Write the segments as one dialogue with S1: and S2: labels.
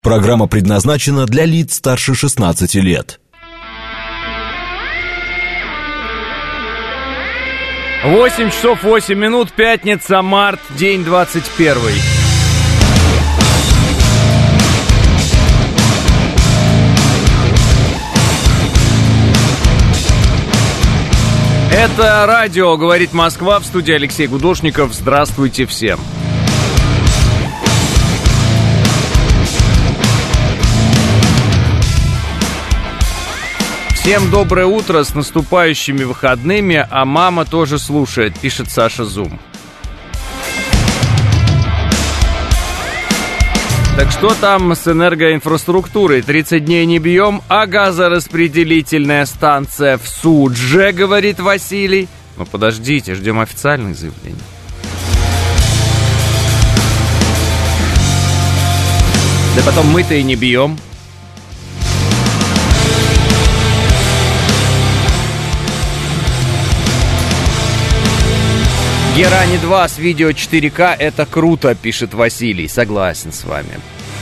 S1: Программа предназначена для лиц старше 16 лет.
S2: 8 часов 8 минут, пятница, март, день 21. Это радио «Говорит Москва», в студии Алексей Гудошников. Здравствуйте всем. Всем доброе утро, с наступающими выходными, а мама тоже слушает, пишет Саша Зум. Так что там с энергоинфраструктурой? 30 дней не бьем, а газораспределительная станция в Судже, говорит Василий. Ну подождите, ждем официальных заявлений. Да потом мы-то и не бьем. Герани 2 с видео 4К — это круто, пишет Василий. Согласен с вами.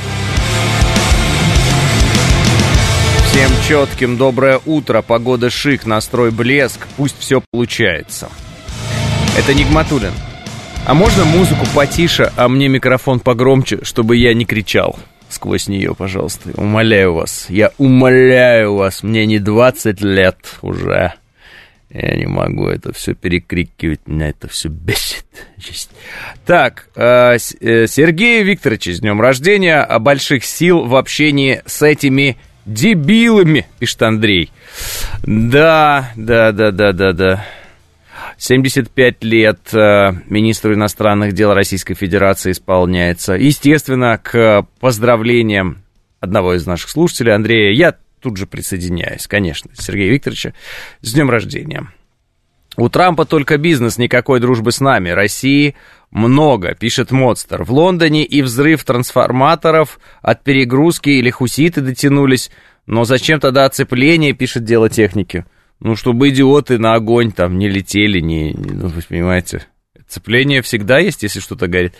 S2: Всем четким доброе утро. Погода шик, настрой блеск. Пусть все получается. Это Нигматуллин. А можно музыку потише, а мне микрофон погромче, чтобы я не кричал сквозь нее, пожалуйста. Умоляю вас. Я умоляю вас. Мне не 20 лет уже. Я не могу это все перекрикивать, меня это все бесит. Так, Сергею Викторовичу с днем рождения, больших сил в общении с этими дебилами, пишет Андрей. Да. 75 лет министру иностранных дел Российской Федерации исполняется. Естественно, к поздравлениям одного из наших слушателей, Андрея, я тут же присоединяюсь, конечно, Сергея Викторовича, с днем рождения. У Трампа только бизнес, никакой дружбы с нами. России много, пишет Модстер. В Лондоне и взрыв трансформаторов от перегрузки или хуситы дотянулись. Но зачем тогда оцепление, пишет Дело техники? Ну, чтобы идиоты на огонь там не летели, ну, вы понимаете. Оцепление всегда есть, если что-то горит.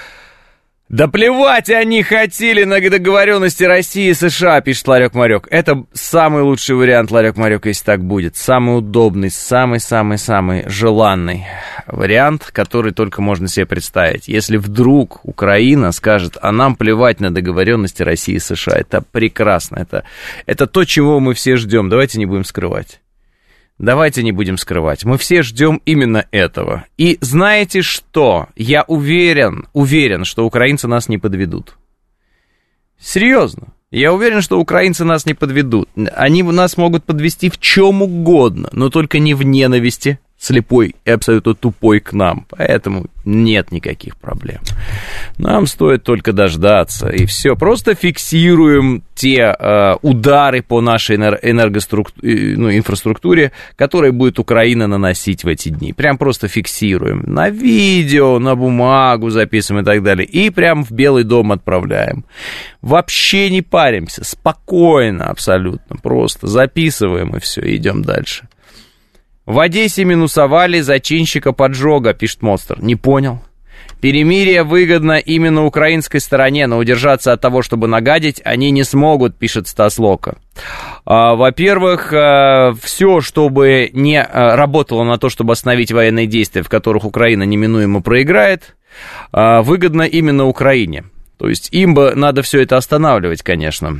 S2: Да плевать они хотели на договоренности России и США, пишет Ларек-Марек. Это самый лучший вариант, Ларек-Марек, если так будет. Самый удобный, самый-самый-самый желанный вариант, который только можно себе представить. Если вдруг Украина скажет, а нам плевать на договоренности России и США, это прекрасно. Это то, чего мы все ждем. Давайте не будем скрывать. Давайте не будем скрывать. Мы все ждем именно этого. И знаете что? Я уверен, что украинцы нас не подведут. Серьезно. Я уверен, что украинцы нас не подведут. Они нас могут подвести в чем угодно, но только не в ненависти, слепой и абсолютно тупой к нам. Поэтому нет никаких проблем. Нам стоит только дождаться, и все. Просто фиксируем те удары по нашей инфраструктуре, которые будет Украина наносить в эти дни. Прям просто фиксируем. На видео, на бумагу записываем и так далее. И прям в Белый дом отправляем. Вообще не паримся. Спокойно абсолютно. Просто записываем и все, идем дальше. В Одессе минусовали зачинщика поджога, пишет Монстр. Не понял. Перемирие выгодно именно украинской стороне, но удержаться от того, чтобы нагадить, они не смогут, пишет Стас Лока. Во-первых, все, чтобы не работало на то, чтобы остановить военные действия, в которых Украина неминуемо проиграет, выгодно именно Украине. То есть им бы надо все это останавливать, конечно.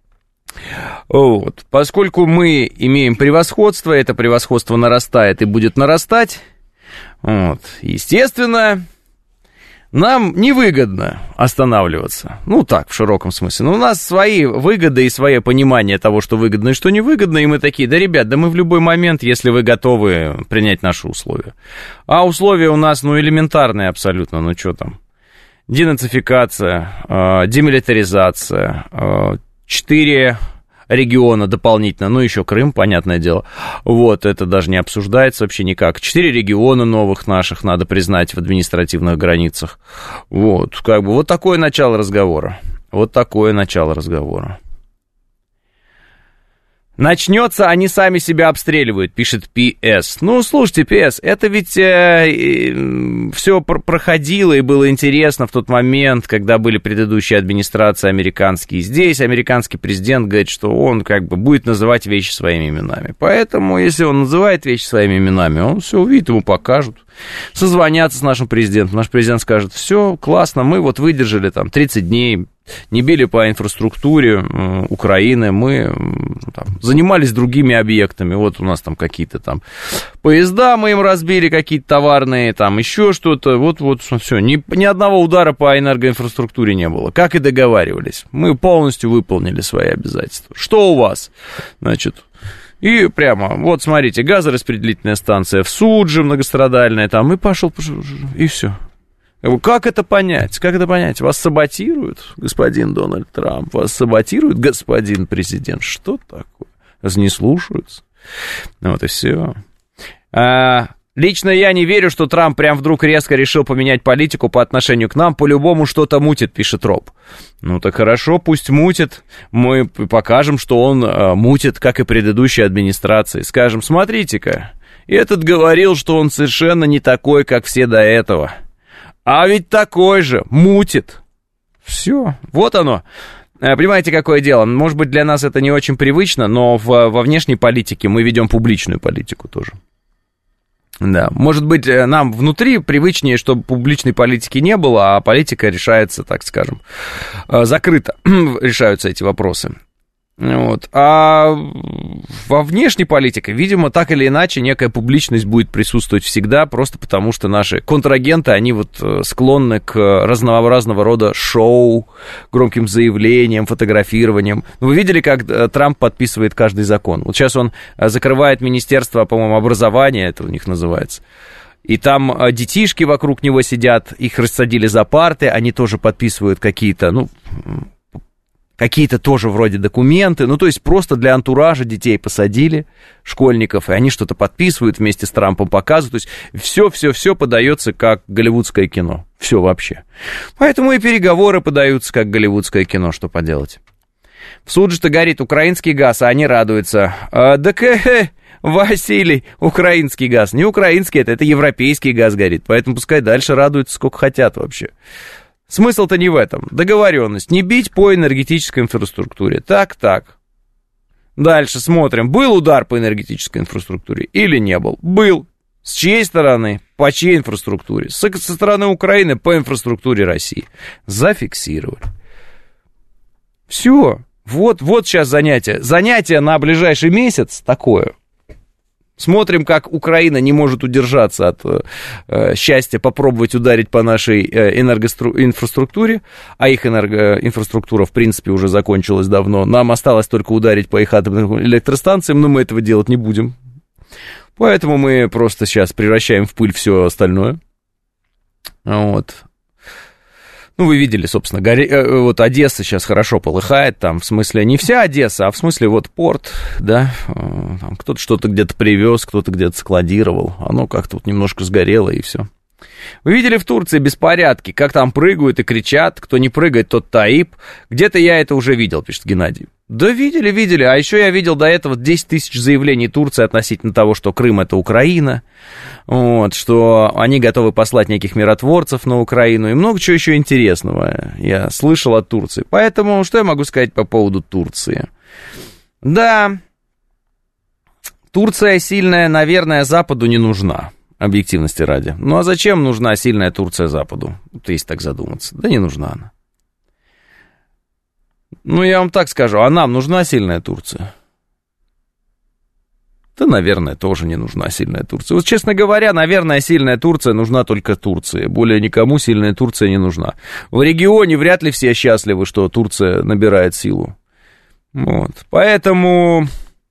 S2: Вот. Поскольку мы имеем превосходство, это превосходство нарастает и будет нарастать, вот, естественно, нам невыгодно останавливаться. Ну, так, в широком смысле. Но у нас свои выгоды и свое понимание того, что выгодно и что невыгодно, и мы такие, да, ребят, да мы в любой момент, если вы готовы принять наши условия. А условия у нас, элементарные абсолютно, что там? Денацификация, демилитаризация, 4 региона дополнительно, еще Крым, понятное дело. Вот, это даже не обсуждается вообще никак. 4 региона новых наших надо признать в административных границах. Вот, вот такое начало разговора. Начнется, они сами себя обстреливают, пишет PS. Ну, слушайте, PS, это ведь все проходило и было интересно в тот момент, когда были предыдущие администрации американские. Здесь американский президент говорит, что он как бы будет называть вещи своими именами. Поэтому, если он называет вещи своими именами, он все увидит, ему покажут. Созвонятся с нашим президентом. Наш президент скажет: все, классно, мы вот выдержали там 30 дней, не били по инфраструктуре Украины, мы там занимались другими объектами, вот у нас там какие-то там поезда мы им разбили, какие-то товарные, там еще что-то, вот все, ни одного удара по энергоинфраструктуре не было, как и договаривались, мы полностью выполнили свои обязательства. Что у вас? Значит... И прямо, вот смотрите, газораспределительная станция в Судже многострадальная, там, и пошел, и все. Как это понять? Как это понять? Вас саботирует господин Дональд Трамп? Вас саботирует господин президент? Что такое? Вас не слушаются? Вот и все. Лично я не верю, что Трамп прям вдруг резко решил поменять политику по отношению к нам. По-любому что-то мутит, пишет Роб. Ну так хорошо, пусть мутит. Мы покажем, что он мутит, как и предыдущие администрации. Скажем, смотрите-ка, этот говорил, что он совершенно не такой, как все до этого. А ведь такой же, мутит. Все, вот оно. Понимаете, какое дело? Может быть, для нас это не очень привычно, но во внешней политике мы ведем публичную политику тоже. Да, может быть, нам внутри привычнее, чтобы публичной политики не было, а политика решается, так скажем, закрыто решаются эти вопросы. Вот. А во внешней политике, видимо, так или иначе, некая публичность будет присутствовать всегда, просто потому что наши контрагенты, они вот склонны к разнообразного рода шоу, громким заявлениям, фотографированиям. Вы видели, как Трамп подписывает каждый закон? Вот сейчас он закрывает министерство, по-моему, образования, это у них называется. И там детишки вокруг него сидят, их рассадили за парты, они тоже подписывают какие-то, какие-то тоже вроде документы, то есть просто для антуража детей посадили, школьников, и они что-то подписывают, вместе с Трампом показывают, то есть все подается как голливудское кино, все вообще. Поэтому и переговоры подаются как голливудское кино, что поделать. В Судже-то горит украинский газ, а они радуются. Василий, украинский газ, не украинский, это европейский газ горит, поэтому пускай дальше радуются сколько хотят вообще. Смысл-то не в этом. Договоренность. Не бить по энергетической инфраструктуре. Так. Дальше смотрим. Был удар по энергетической инфраструктуре или не был? Был. С чьей стороны? По чьей инфраструктуре? Со стороны Украины по инфраструктуре России. Зафиксировали. Все. Вот сейчас занятие. Занятие на ближайший месяц такое. Смотрим, как Украина не может удержаться от счастья попробовать ударить по нашей энергоинфраструктуре, а их энергоинфраструктура, в принципе, уже закончилась давно. Нам осталось только ударить по их атомным электростанциям, но мы этого делать не будем. Поэтому мы просто сейчас превращаем в пыль все остальное. Вот. Вы видели, собственно, вот Одесса сейчас хорошо полыхает, там, в смысле, не вся Одесса, а в смысле, вот порт, да, там кто-то что-то где-то привез, кто-то где-то складировал, оно как-то вот немножко сгорело, и все. Вы видели в Турции беспорядки, как там прыгают и кричат, кто не прыгает, тот Таип, где-то я это уже видел, пишет Геннадий. Да видели, а еще я видел до этого 10 тысяч заявлений Турции относительно того, что Крым это Украина, вот, что они готовы послать неких миротворцев на Украину, и много чего еще интересного я слышал от Турции. Поэтому что я могу сказать по поводу Турции? Да, Турция сильная, наверное, Западу не нужна, объективности ради. Ну а зачем нужна сильная Турция Западу? Вот если так задуматься. Да не нужна она. Я вам так скажу, а нам нужна сильная Турция? Да, наверное, тоже не нужна сильная Турция. Вот, честно говоря, наверное, сильная Турция нужна только Турции. Более никому сильная Турция не нужна. В регионе вряд ли все счастливы, что Турция набирает силу. Вот. Поэтому...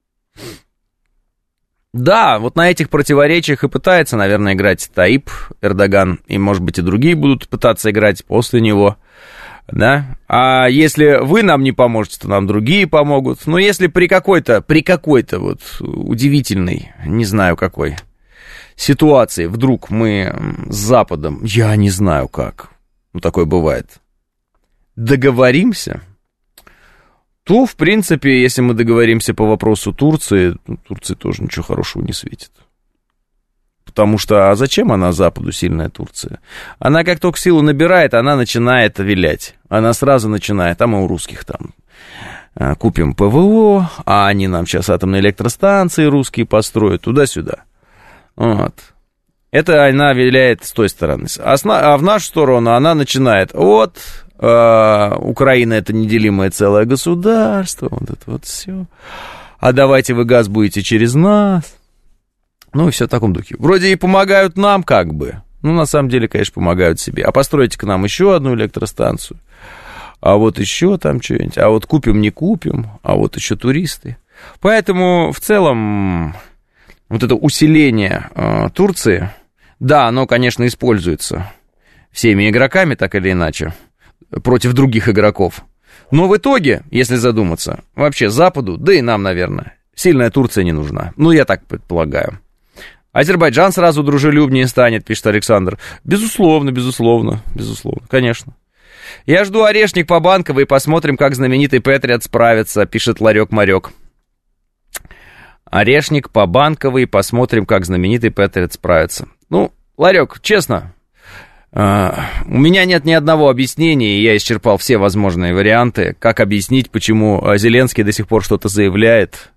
S2: Да, вот на этих противоречиях и пытается, наверное, играть Таип, Эрдоган, и, может быть, и другие будут пытаться играть после него. Да? А если вы нам не поможете, то нам другие помогут. Но если при какой-то вот удивительной, не знаю какой ситуации вдруг мы с Западом, я не знаю как, такое бывает, договоримся, то, в принципе, если мы договоримся по вопросу Турции, Турции тоже ничего хорошего не светит. Потому что, а зачем она Западу, сильная Турция? Она как только силу набирает, она начинает вилять. Она сразу начинает, а мы у русских там купим ПВО, а они нам сейчас атомные электростанции русские построят, туда-сюда. Вот. Это она виляет с той стороны. А в нашу сторону она начинает, вот, Украина это неделимое целое государство, вот это вот все. А давайте вы газ будете через нас. Ну и все в таком духе. Вроде и помогают нам как бы. Ну, на самом деле, конечно, помогают себе. А постройте к нам еще одну электростанцию. А вот еще там что-нибудь. А вот купим, не купим. А вот еще туристы. Поэтому, в целом, вот это усиление Турции, да, оно, конечно, используется всеми игроками, так или иначе, против других игроков. Но в итоге, если задуматься, вообще Западу, да и нам, наверное, сильная Турция не нужна. Ну, я так предполагаю. Азербайджан сразу дружелюбнее станет, пишет Александр. Безусловно, конечно. Я жду орешник по Банковой и посмотрим, как знаменитый Патриот справится, пишет Ларек-Марек. Орешник по Банковой и посмотрим, как знаменитый Патриот справится. Ну, Ларек, честно, у меня нет ни одного объяснения, и я исчерпал все возможные варианты, как объяснить, почему Зеленский до сих пор что-то заявляет.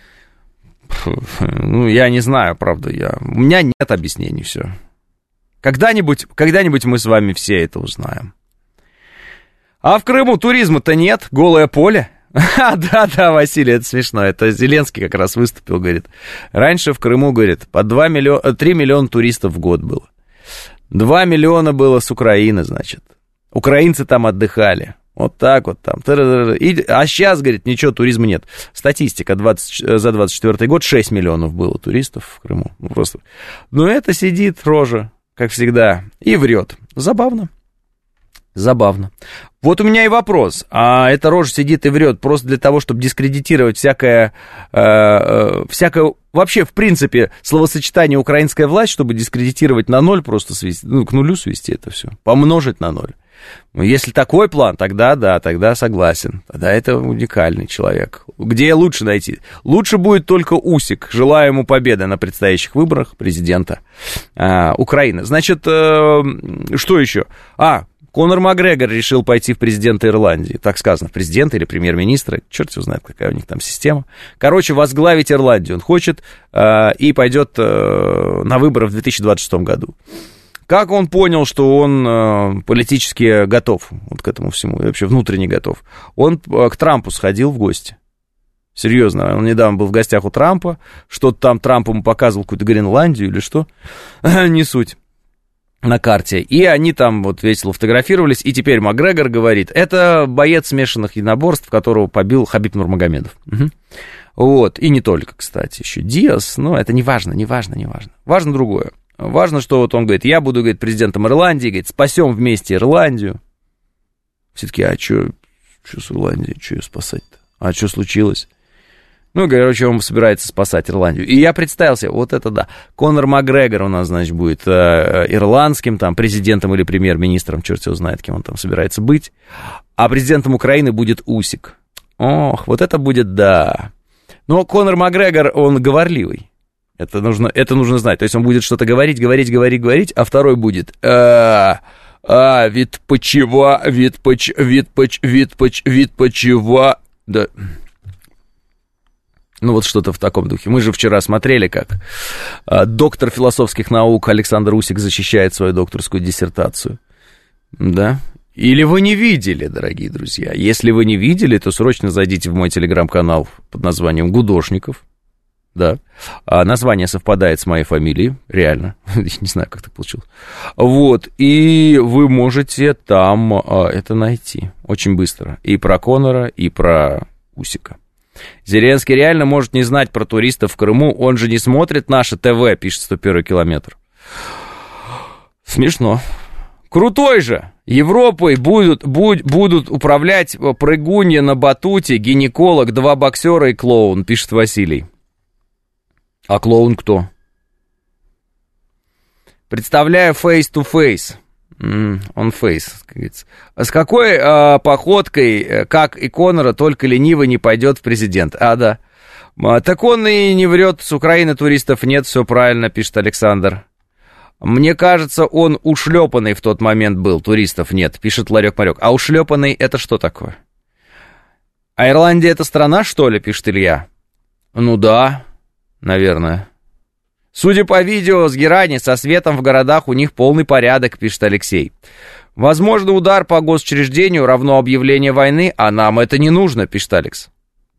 S2: Ну, я не знаю, правда, у меня нет объяснений, все. Когда-нибудь мы с вами все это узнаем. А в Крыму туризма-то нет, голое поле. Да, Василий, это смешно, это Зеленский как раз выступил, говорит. Раньше в Крыму, говорит, по 3 миллиона туристов в год было. 2 миллиона было с Украины, значит. Украинцы там отдыхали. Вот так вот там. А сейчас, говорит, ничего, туризма нет. Статистика за 24 год 6 миллионов было туристов в Крыму. Ну, просто. Но это сидит рожа, как всегда, и врет. Забавно. Вот у меня и вопрос. А эта рожа сидит и врет просто для того, чтобы дискредитировать всякое вообще, в принципе, словосочетание «украинская власть», чтобы дискредитировать на ноль, просто свести, к нулю свести это все, помножить на ноль. Если такой план, тогда да, тогда согласен. Тогда это уникальный человек. Где лучше найти? Лучше будет только Усик. Желаю ему победы на предстоящих выборах президента Украины. Значит, что еще? Конор Макгрегор решил пойти в президенты Ирландии. Так сказано, в президента или премьер-министра. Черт его знает, какая у них там система. Короче, возглавить Ирландию он хочет и пойдет на выборы в 2026 году. Как он понял, что он политически готов вот к этому всему, и вообще внутренне готов? Он к Трампу сходил в гости. Серьезно, он недавно был в гостях у Трампа, что-то там Трамп ему показывал, какую-то Гренландию или что, не суть, на карте. И они там вот весело фотографировались, и теперь Макгрегор говорит, это боец смешанных единоборств, которого побил Хабиб Нурмагомедов. Угу. Вот, и не только, кстати, еще Диас, но это не важно. Важно другое. Важно, что вот он говорит, я буду, говорит, президентом Ирландии, говорит, спасем вместе Ирландию. Все-таки, а что с Ирландией, что ее спасать-то? А что случилось? Ну, короче, он собирается спасать Ирландию. И я представил себе, вот это да, Конор Макгрегор у нас, значит, будет ирландским там президентом или премьер-министром, черт его знает, кем он там собирается быть. А президентом Украины будет Усик. Ох, вот это будет да. Но Конор Макгрегор, он говорливый. Это нужно знать. То есть он будет что-то говорить, а второй будет відпочива. Да. Ну, вот что-то в таком духе. Мы же вчера смотрели, как доктор философских наук Александр Усик защищает свою докторскую диссертацию. Да? Или вы не видели, дорогие друзья? Если вы не видели, то срочно зайдите в мой телеграм-канал под названием «Гудошников». Да, название совпадает с моей фамилией, реально, не знаю, как так получилось. Вот, и вы можете там это найти очень быстро. И про Конора, и про Усика. Зеленский реально может не знать про туристов в Крыму, он же не смотрит наше ТВ, пишет 101 километр. Смешно. Крутой же! Европой будут управлять прыгунья на батуте, гинеколог, 2 боксера и клоун, пишет Василий. А клоун кто? Представляю face to face. On face, как говорится. С какой походкой, как и Коннора, только ленивый не пойдет в президент? Да. Так он и не врет, с Украины туристов нет, все правильно, пишет Александр. Мне кажется, он ушлепанный в тот момент был, туристов нет, пишет Ларек-Марек. А ушлепанный это что такое? А Ирландия это страна, что ли, пишет Илья? Ну да, наверное. Судя по видео с Герани, со светом в городах у них полный порядок, пишет Алексей. Возможно, удар по госучреждению равно объявление войны, а нам это не нужно, пишет Алекс.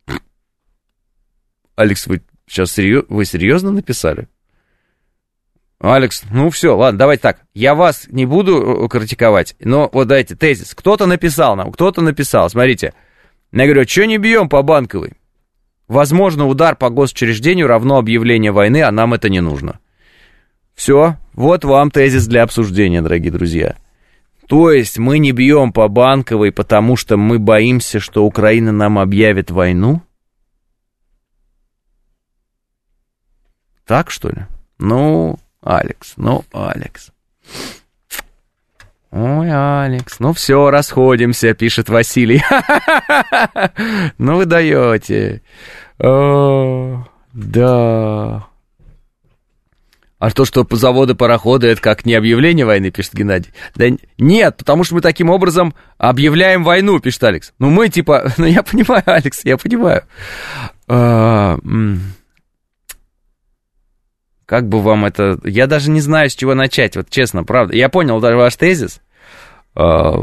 S2: Алекс, вы сейчас вы серьезно написали? Алекс, ну все, ладно, давайте так. Я вас не буду критиковать, но вот дайте тезис. Кто-то написал нам, смотрите. Я говорю, что не бьем по Банковой? Возможно, удар по госучреждению равно объявлению войны, а нам это не нужно. Все, вот вам тезис для обсуждения, дорогие друзья. То есть мы не бьем по Банковой, потому что мы боимся, что Украина нам объявит войну? Так, что ли? Алекс. Ой, Алекс, ну все, расходимся, пишет Василий. Ну вы даете. Да. А то, что заводы, пароходы, это как не объявление войны, пишет Геннадий. Да нет, потому что мы таким образом объявляем войну, пишет Алекс. Я понимаю, Алекс, я понимаю. Как бы вам это... Я даже не знаю, с чего начать, вот честно, правда. Я понял даже ваш тезис. Я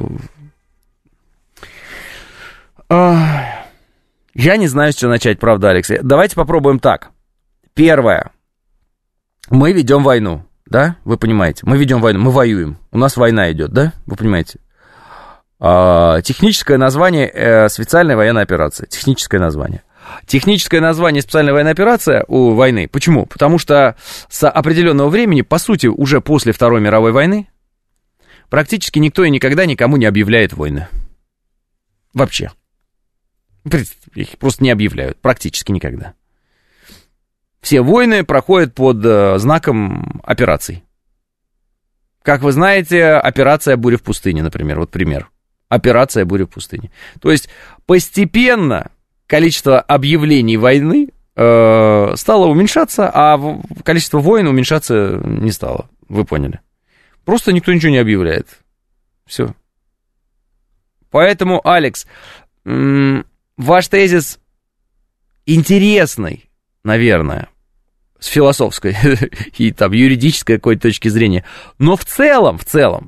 S2: не знаю, с чего начать, правда, Алекс. Давайте попробуем так. Первое. Мы ведем войну, да? Вы понимаете? Мы ведем войну, мы воюем. У нас война идет, да? Вы понимаете? Техническое название специальная военная операция. Техническое название. Техническое название специальная военная операция у войны. Почему? Потому что с определенного времени, по сути, уже после Второй мировой войны, практически никто и никогда никому не объявляет войны. Вообще. Их просто не объявляют. Практически никогда. Все войны проходят под знаком операций. Как вы знаете, операция «Буря в пустыне», например. Вот пример. Операция «Буря в пустыне». То есть постепенно количество объявлений войны стало уменьшаться, а количество войн уменьшаться не стало. Вы поняли. Просто никто ничего не объявляет. Все. Поэтому, Алекс, ваш тезис интересный, наверное, с философской и там юридической какой-то точки зрения. Но в целом,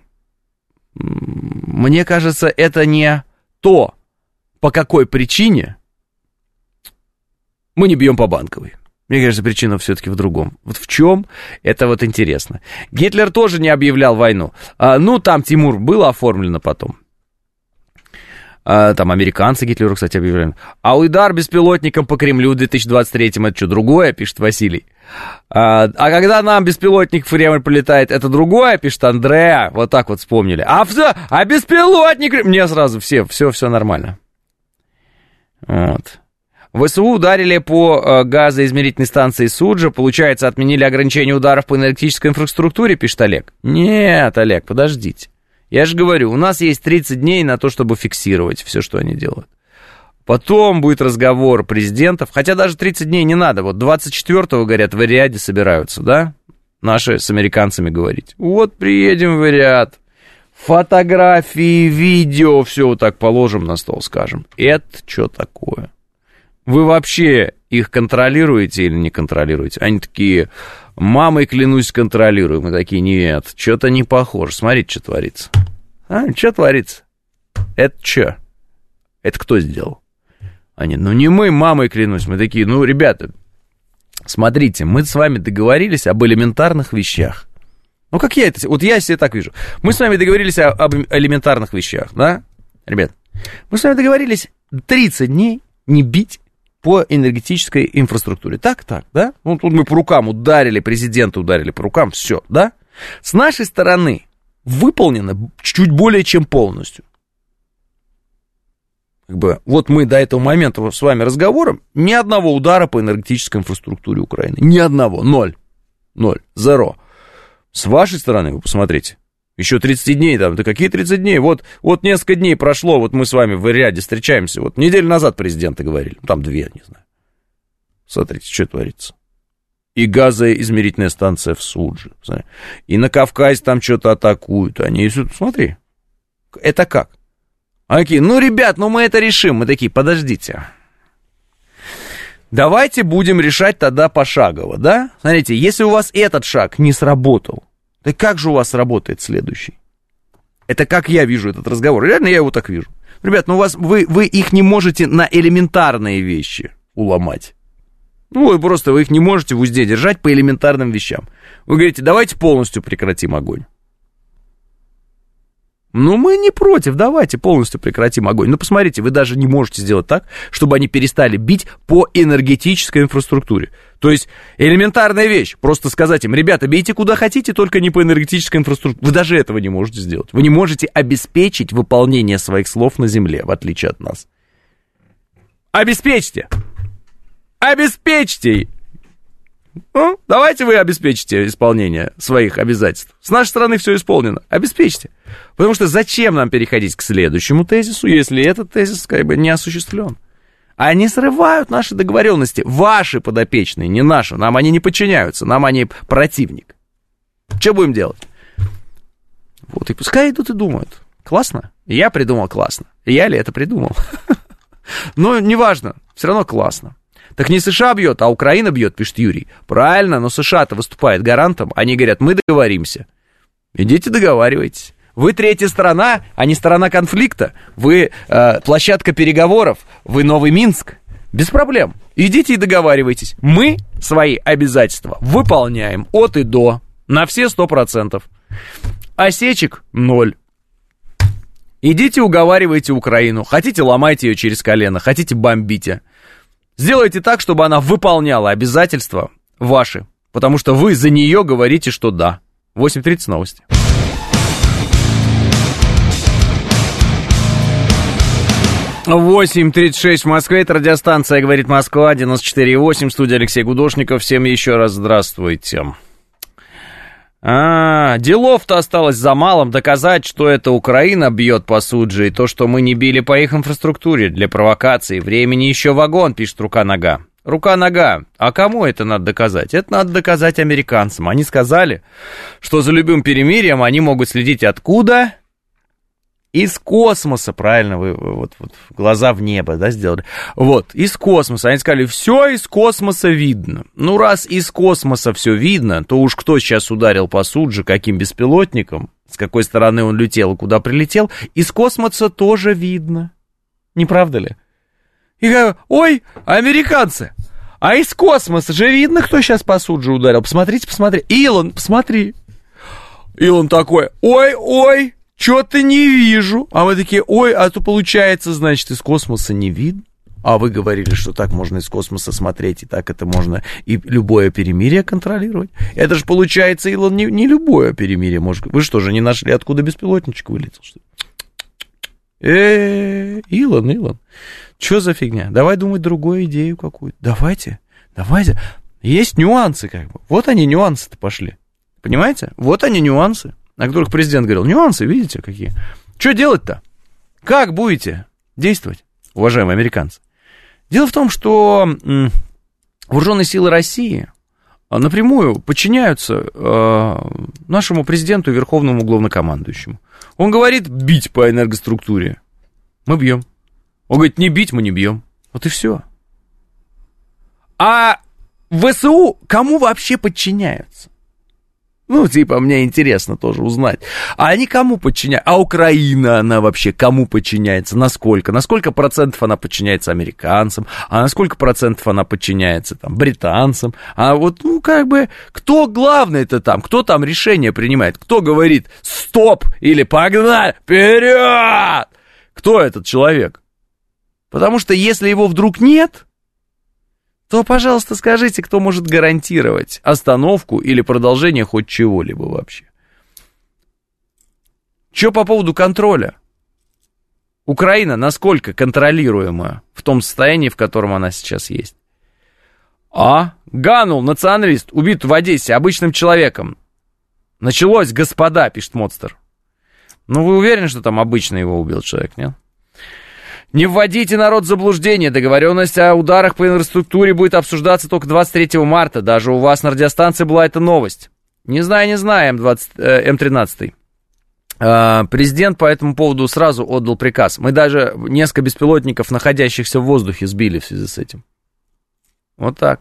S2: мне кажется, это не то, по какой причине мы не бьем по Банковой. Мне кажется, причина все-таки в другом. Вот в чем? Это вот интересно. Гитлер тоже не объявлял войну. Там Тимур было оформлено потом. Там американцы Гитлеру, кстати, объявляли. А удар беспилотником по Кремлю в 2023-м это что, другое, пишет Василий. А когда нам беспилотник в Кремль прилетает, это другое, пишет Андреа. Вот так вот вспомнили. А беспилотник... Мне сразу все нормально. Вот. ВСУ ударили по газоизмерительной станции Суджа. Получается, отменили ограничение ударов по энергетической инфраструктуре, пишет Олег. Нет, Олег, подождите. Я же говорю, у нас есть 30 дней на то, чтобы фиксировать все, что они делают. Потом будет разговор президентов. Хотя даже 30 дней не надо. Вот 24-го, говорят, в Риаде собираются, да? Наши с американцами говорить. Вот приедем в Риад. Фотографии, видео, все вот так положим на стол, скажем. Это что такое? Вы вообще их контролируете или не контролируете? Они такие, мамой клянусь, контролирую. Мы такие, нет, что-то не похоже. Смотрите, что творится. Что творится? Это что? Это кто сделал? Они, не мы, мамой клянусь. Мы такие, ребята, смотрите, мы с вами договорились об элементарных вещах. Как я себе так вижу. Мы с вами договорились об элементарных вещах, да? Ребят, мы с вами договорились 30 дней не бить по энергетической инфраструктуре. Так, да? Тут мы по рукам ударили, президента ударили по рукам, все, да? С нашей стороны выполнено чуть более чем полностью. Вот мы до этого момента с вами разговором ни одного удара по энергетической инфраструктуре Украины. Ни одного. Ноль. Зеро. С вашей стороны, вы посмотрите, Еще 30 дней там. Да какие 30 дней? Вот несколько дней прошло, вот мы с вами в ряде встречаемся. Вот неделю назад президенты говорили. Там 2, не знаю. Смотрите, что творится. И газоизмерительная станция в Судже. И на Кавказе там что-то атакуют. Они, смотри, это как? Они такие, ну, ребят, мы это решим. Мы такие, подождите. Давайте будем решать тогда пошагово, да? Смотрите, если у вас этот шаг не сработал, так как же у вас работает следующий? Это как я вижу этот разговор. Реально я его так вижу. Ребят, вы их не можете на элементарные вещи уломать. Вы их не можете в узде держать по элементарным вещам. Вы говорите, давайте полностью прекратим огонь. Мы не против, давайте полностью прекратим огонь. Посмотрите, вы даже не можете сделать так, чтобы они перестали бить по энергетической инфраструктуре. То есть элементарная вещь, просто сказать им, ребята, бейте куда хотите, только не по энергетической инфраструктуре. Вы даже этого не можете сделать. Вы не можете обеспечить выполнение своих слов на земле, в отличие от нас. Обеспечьте! Обеспечьте! Давайте вы обеспечите исполнение своих обязательств. С нашей стороны все исполнено. Обеспечьте. Потому что зачем нам переходить к следующему тезису, если этот тезис не осуществлен? Они срывают наши договоренности. Ваши подопечные, не наши. Нам они не подчиняются. Нам они противник. Что будем делать? И пускай идут и думают. Классно? Я придумал классно. Я ли это придумал? Неважно. Все равно классно. Так не США бьет, а Украина бьет, пишет Юрий. Правильно, но США-то выступает гарантом. Они говорят, мы договоримся. Идите договаривайтесь. Вы третья сторона, а не сторона конфликта. Вы площадка переговоров. Вы Новый Минск. Без проблем. Идите и договаривайтесь. Мы свои обязательства выполняем от и до. На все 100%. Осечек 0. Идите уговаривайте Украину. Хотите, ломайте ее через колено. Хотите, бомбите. Сделайте так, чтобы она выполняла обязательства ваши, потому что вы за нее говорите, что да. 8:30 новости. Восемь 36 в Москве, это радиостанция «Говорит Москва», 94,8, студия Алексей Гудошников. Всем еще раз здравствуйте. Делов-то осталось за малым доказать, что это Украина бьет по Судже, и то, что мы не били по их инфраструктуре для провокации. Времени еще вагон, пишет Рука-нога. Рука-нога. А кому это надо доказать? Это надо доказать американцам. Они сказали, что за любым перемирием они могут следить откуда? Из космоса, правильно, вы вот глаза в небо, да, сделали? Из космоса. Они сказали, все из космоса видно. Раз из космоса все видно, то уж кто сейчас ударил по Судже, каким беспилотником, с какой стороны он летел и куда прилетел, из космоса тоже видно. Не правда ли? И говорю, ой, американцы, а из космоса же видно, кто сейчас по Судже ударил. Посмотрите. Илон, посмотри. Илон такой, ой, что-то не вижу. А мы такие, а то получается, значит, из космоса не видно. А вы говорили, что так можно из космоса смотреть, и так это можно и любое перемирие контролировать. Это же получается, Илон, не любое перемирие может. Вы что же, не нашли, откуда беспилотничек вылетел, что ли? Илон, что за фигня? Давай думать другую идею какую-то. Давайте. Есть нюансы Вот они, нюансы-то пошли. Понимаете? Вот они, нюансы, о которых президент говорил. Нюансы, видите, какие? Что делать-то? Как будете действовать, уважаемые американцы? Дело в том, что вооруженные силы России напрямую подчиняются нашему президенту и верховному главнокомандующему. Он говорит бить по энергоструктуре. Мы бьем. Он говорит не бить, мы не бьем. Вот и все. А ВСУ кому вообще подчиняются? Мне интересно тоже узнать. А они кому подчиняются? А Украина, она вообще кому подчиняется? Насколько? На сколько процентов она подчиняется американцам? А на сколько процентов она подчиняется британцам? А кто главный-то там? Кто там решение принимает? Кто говорит стоп или погнали, вперед? Кто этот человек? Потому что если его вдруг нет, то, пожалуйста, скажите, кто может гарантировать остановку или продолжение хоть чего-либо вообще. Что по поводу контроля? Украина насколько контролируема в том состоянии, в котором она сейчас есть? Ганул, националист, убит в Одессе обычным человеком. Началось, господа, пишет Модстер. Ну, вы уверены, что там обычно его убил человек, нет? Не вводите народ в заблуждение. Договоренность о ударах по инфраструктуре будет обсуждаться только 23 марта. Даже у вас на радиостанции была эта новость. Не знаю, М13. Президент по этому поводу сразу отдал приказ. Мы даже несколько беспилотников, находящихся в воздухе, сбили в связи с этим. Вот так.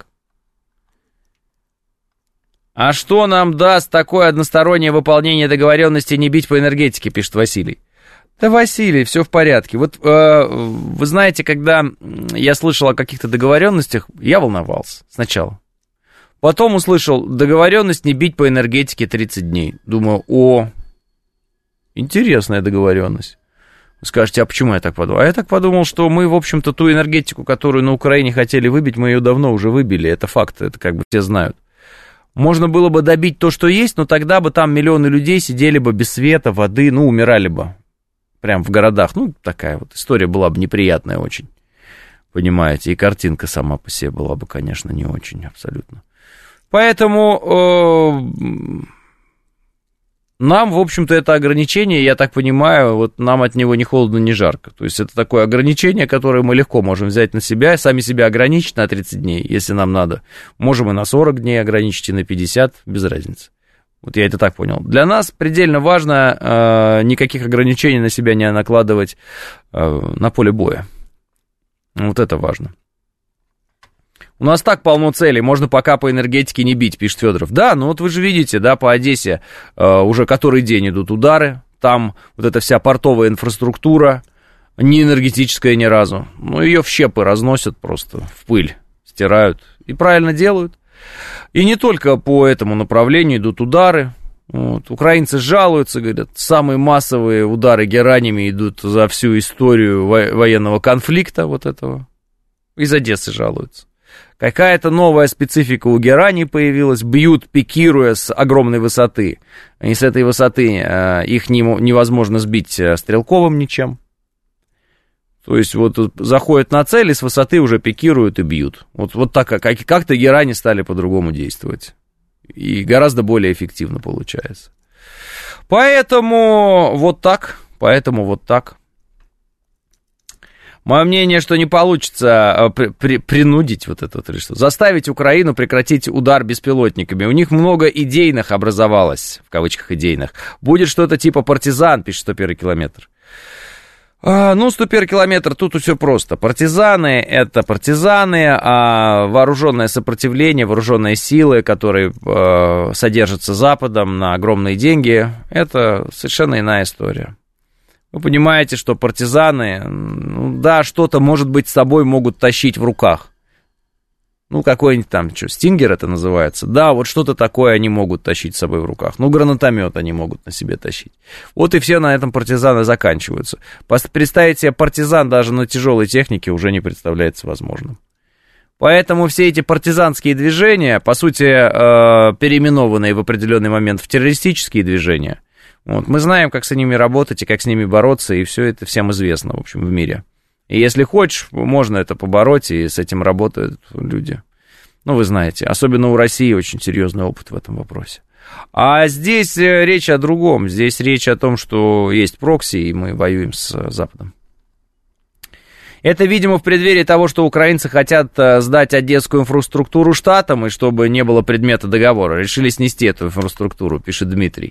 S2: А что нам даст такое одностороннее выполнение договоренности не бить по энергетике, пишет Василий. Да, Василий, все в порядке. Вот вы знаете, когда я слышал о каких-то договоренностях, я волновался сначала. Потом услышал договоренность не бить по энергетике 30 дней. Думаю, интересная договоренность. Вы скажете, а почему я так подумал? А я так подумал, что мы, в общем-то, ту энергетику, которую на Украине хотели выбить, мы ее давно уже выбили. Это факт, это как бы все знают. Можно было бы добить то, что есть, но тогда бы там миллионы людей сидели бы без света, воды, умирали бы. Прям в городах. Такая вот история была бы неприятная очень. Понимаете? И картинка сама по себе была бы, конечно, не очень абсолютно. Поэтому нам, в общем-то, это ограничение, я так понимаю, вот нам от него ни холодно, ни жарко. То есть это такое ограничение, которое мы легко можем взять на себя, сами себя ограничить на 30 дней, если нам надо. Можем и на 40 дней ограничить, и на 50, без разницы. Вот я это так понял. Для нас предельно важно никаких ограничений на себя не накладывать на поле боя. Вот это важно. У нас так полно целей, можно пока по энергетике не бить, пишет Федоров. Да, вот вы же видите, да, по Одессе уже который день идут удары, там вот эта вся портовая инфраструктура, не энергетическая ни разу. Ее в щепы разносят просто, в пыль стирают. И правильно делают. И не только по этому направлению идут удары. Вот. Украинцы жалуются, говорят, самые массовые удары геранями идут за всю историю военного конфликта вот этого. Из Одессы жалуются. Какая-то новая специфика у гераний появилась, бьют, пикируя с огромной высоты. И с этой высоты их невозможно сбить стрелковым ничем. То есть вот заходят на цель и с высоты уже пикируют и бьют. Вот так как-то герани стали по-другому действовать. И гораздо более эффективно получается. Поэтому вот так. Мое мнение, что не получится принудить вот это вот, заставить Украину прекратить удар беспилотниками. У них много идейных образовалось, в кавычках идейных. Будет что-то типа партизан, пишет 101 километр. 101 километр, тут все просто. Партизаны — это партизаны, а вооруженное сопротивление, вооруженные силы, которые содержатся Западом на огромные деньги, это совершенно иная история. Вы понимаете, что партизаны, что-то, может быть, с собой могут тащить в руках. Какой-нибудь там, стингер это называется. Да, вот что-то такое они могут тащить с собой в руках. Гранатомет они могут на себе тащить. Вот и все на этом партизаны заканчиваются. Представить себе партизан даже на тяжелой технике уже не представляется возможным. Поэтому все эти партизанские движения, по сути, переименованные в определенный момент в террористические движения, мы знаем, как с ними работать и как с ними бороться, и все это всем известно, в общем, в мире. И если хочешь, можно это побороть, и с этим работают люди. Вы знаете, особенно у России очень серьезный опыт в этом вопросе. А здесь речь о другом. Здесь речь о том, что есть прокси, и мы воюем с Западом. Это, видимо, в преддверии того, что украинцы хотят сдать одесскую инфраструктуру штатам, и чтобы не было предмета договора. Решили снести эту инфраструктуру, пишет Дмитрий.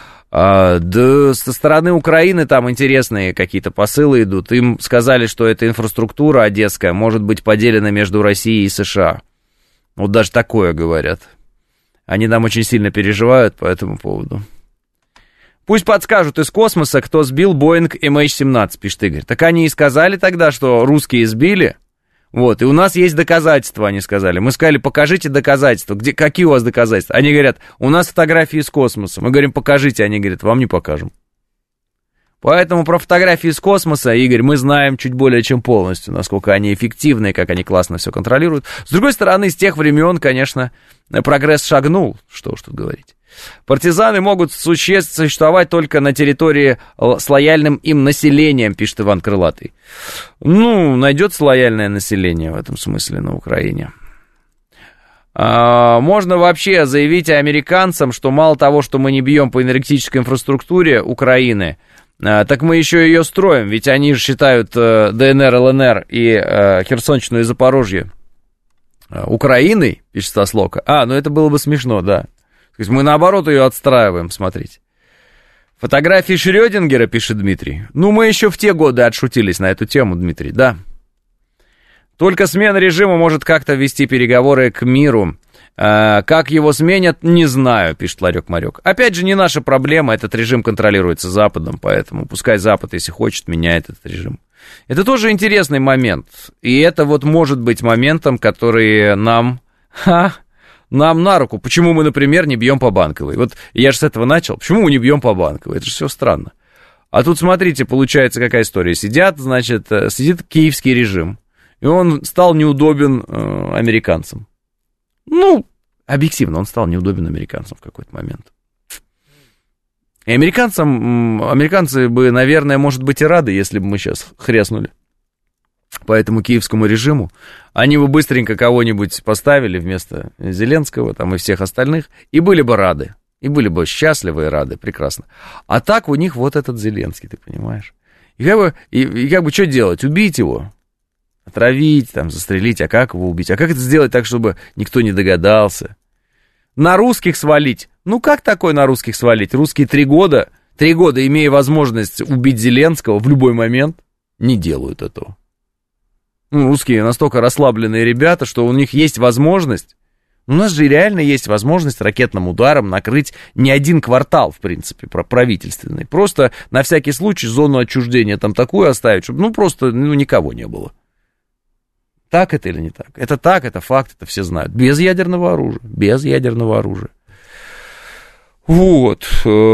S2: Да, со стороны Украины там интересные какие-то посылы идут. Им сказали, что эта инфраструктура одесская может быть поделена между Россией и США. Вот даже такое говорят. Они там очень сильно переживают по этому поводу. Пусть подскажут из космоса, кто сбил Боинг MH17, пишет Игорь. Так они и сказали тогда, что русские сбили. И у нас есть доказательства, они сказали. Мы сказали, покажите доказательства. Какие у вас доказательства? Они говорят, у нас фотографии из космоса. Мы говорим, покажите. Они говорят, вам не покажем. Поэтому про фотографии из космоса, Игорь, мы знаем чуть более чем полностью, насколько они эффективны, как они классно все контролируют. С другой стороны, с тех времен, конечно, прогресс шагнул. Что уж тут говорить. Партизаны могут существовать только на территории с лояльным им населением, пишет Иван Крылатый. Найдется лояльное население в этом смысле на Украине. Можно вообще заявить американцам, что мало того, что мы не бьем по энергетической инфраструктуре Украины, так мы еще ее строим, ведь они же считают ДНР, ЛНР и Херсонщину и Запорожье Украиной, пишет Сослока. Ну это было бы смешно, да. То есть мы наоборот ее отстраиваем, смотрите. Фотографии Шрёдингера, пишет Дмитрий. Мы еще в те годы отшутились на эту тему, Дмитрий, да. Только смена режима может как-то вести переговоры к миру. Как его сменят, не знаю, пишет Ларек-Марек. Опять же, не наша проблема, этот режим контролируется Западом, поэтому пускай Запад, если хочет, меняет этот режим. Это тоже интересный момент. И это вот может быть моментом, который нам на руку. Почему мы, например, не бьем по Банковой? Вот я же с этого начал. Почему мы не бьем по Банковой? Это же все странно. А тут, смотрите, получается, какая история. Сидит киевский режим, и он стал неудобен американцам. Объективно, он стал неудобен американцам в какой-то момент. И американцы бы, наверное, может быть, и рады, если бы мы сейчас хряснули по этому киевскому режиму. Они бы быстренько кого-нибудь поставили вместо Зеленского там, и всех остальных, и были бы рады. И были бы счастливы и рады, прекрасно. А так у них вот этот Зеленский, ты понимаешь? И как бы что делать? Убить его? Отравить, там, застрелить, а как его убить? А как это сделать так, чтобы никто не догадался? На русских свалить? Как такое на русских свалить? Русские 3 года, имея возможность убить Зеленского в любой момент, не делают этого. Русские настолько расслабленные ребята, что у них есть возможность, у нас же реально есть возможность ракетным ударом накрыть не один квартал, в принципе, правительственный. Просто на всякий случай зону отчуждения там такую оставить, чтобы, просто никого не было. Так это или не так? Это так, это факт, это все знают. Без ядерного оружия. Вот.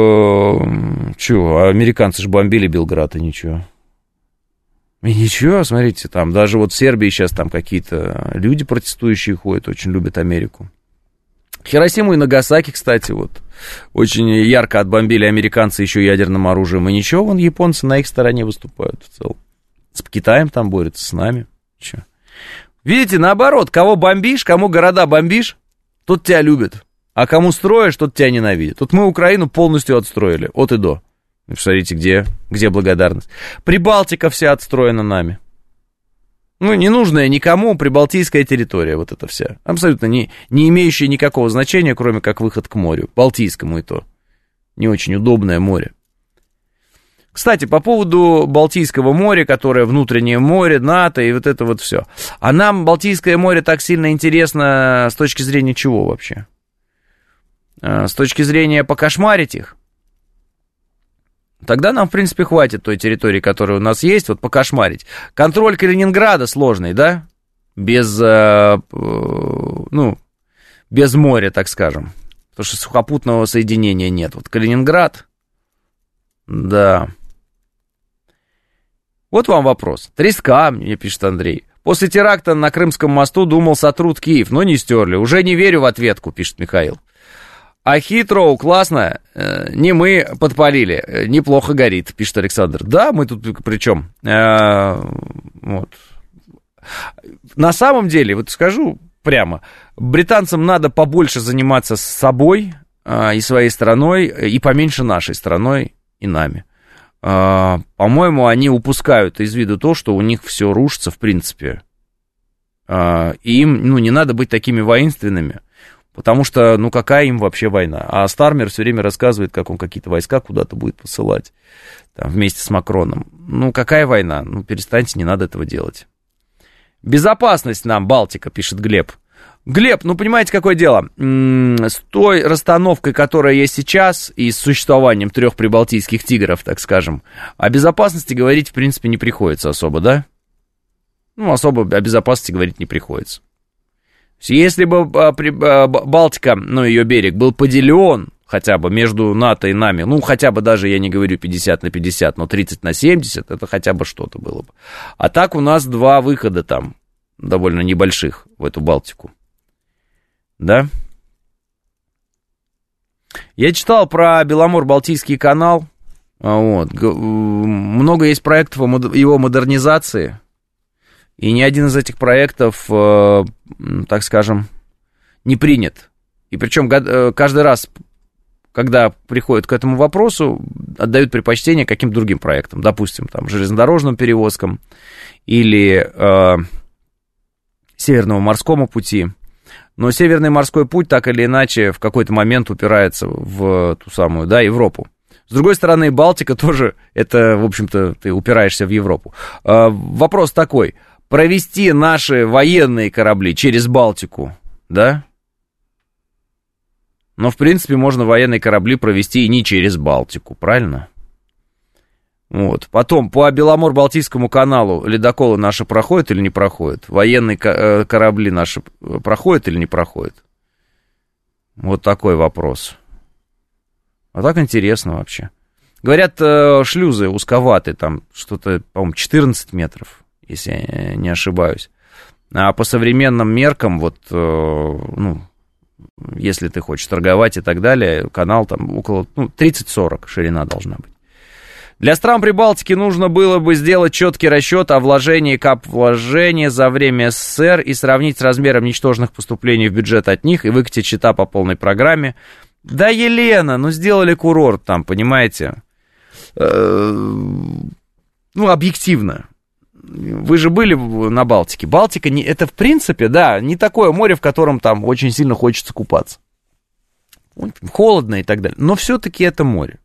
S2: Американцы же бомбили Белград, и ничего. И ничего, смотрите, там даже вот в Сербии сейчас там какие-то люди протестующие ходят, очень любят Америку. Хиросиму и Нагасаки, кстати, вот, очень ярко отбомбили американцы еще ядерным оружием. И ничего, вон японцы на их стороне выступают в целом. С Китаем там борются, с нами. Че? Видите, наоборот, кого бомбишь, кому города бомбишь, тот тебя любит. А кому строишь, тот тебя ненавидит. Вот мы Украину полностью отстроили, от и до. Смотрите, где благодарность. Прибалтика вся отстроена нами. Ненужная никому прибалтийская территория, вот эта вся. Абсолютно не имеющая никакого значения, кроме как выход к морю. Балтийскому и то. Не очень удобное море. Кстати, по поводу Балтийского моря, которое внутреннее море, НАТО и вот это вот все. А нам Балтийское море так сильно интересно с точки зрения чего вообще? С точки зрения покошмарить их? Тогда нам, в принципе, хватит той территории, которая у нас есть, вот покошмарить. Контроль Калининграда сложный, да? Без моря, так скажем. Потому что сухопутного соединения нет. Вот Калининград, да. Вот вам вопрос. Треска, мне пишет Андрей. После теракта на Крымском мосту думал, сотрут Киев, но не стерли. Уже не верю в ответку, пишет Михаил. А Хитроу классно, не мы подпалили, неплохо горит, пишет Александр. Да, мы тут при чем? Вот. На самом деле, вот скажу прямо, британцам надо побольше заниматься собой и своей страной, и поменьше нашей страной и нами. По-моему, они упускают из виду то, что у них все рушится в принципе. И им не надо быть такими воинственными. Потому что, какая им вообще война? А Стармер все время рассказывает, как он какие-то войска куда-то будет посылать там, вместе с Макроном. Какая война? Перестаньте, не надо этого делать. Безопасность нам, Балтика, пишет Глеб. Глеб, понимаете, какое дело? С той расстановкой, которая есть сейчас, и с существованием 3 прибалтийских тигров, так скажем, о безопасности говорить, в принципе, не приходится особо, да? Особо о безопасности говорить не приходится. Если бы Балтика, ее берег, был поделен хотя бы между НАТО и нами, хотя бы даже, я не говорю 50/50, но 30/70, это хотя бы что-то было бы. А так у нас 2 выхода там, довольно небольших, в эту Балтику. Да? Я читал про Беломор-Балтийский канал, вот, много есть проектов его модернизации. И ни один из этих проектов, так скажем, не принят. И причем каждый раз, когда приходят к этому вопросу, отдают предпочтение каким-то другим проектам. Допустим, там, железнодорожным перевозкам или Северному морскому пути. Но Северный морской путь так или иначе в какой-то момент упирается в ту самую, да, Европу. С другой стороны, Балтика тоже, это, в общем-то, ты упираешься в Европу. Вопрос такой, провести наши военные корабли через Балтику, да? Но, в принципе, можно военные корабли провести и не через Балтику, правильно? Вот. Потом, по Беломор-Балтийскому каналу ледоколы наши проходят или не проходят? Военные корабли наши проходят или не проходят? Вот такой вопрос. А так интересно вообще. Говорят, шлюзы узковаты, там что-то, по-моему, 14 метров, если я не ошибаюсь. А по современным меркам, вот, ну, если ты хочешь торговать и так далее, канал там около 30-40 ширина должна быть. Для стран Прибалтики нужно было бы сделать четкий расчет о вложении кап-вложения за время СССР и сравнить с размером ничтожных поступлений в бюджет от них и выкатить счета по полной программе. Да, Елена, ну сделали курорт там, понимаете? Ну, объективно. Вы же были на Балтике. Балтика, это в принципе, да, не такое море, в котором там очень сильно хочется купаться. Холодно и так далее. Но все-таки это море.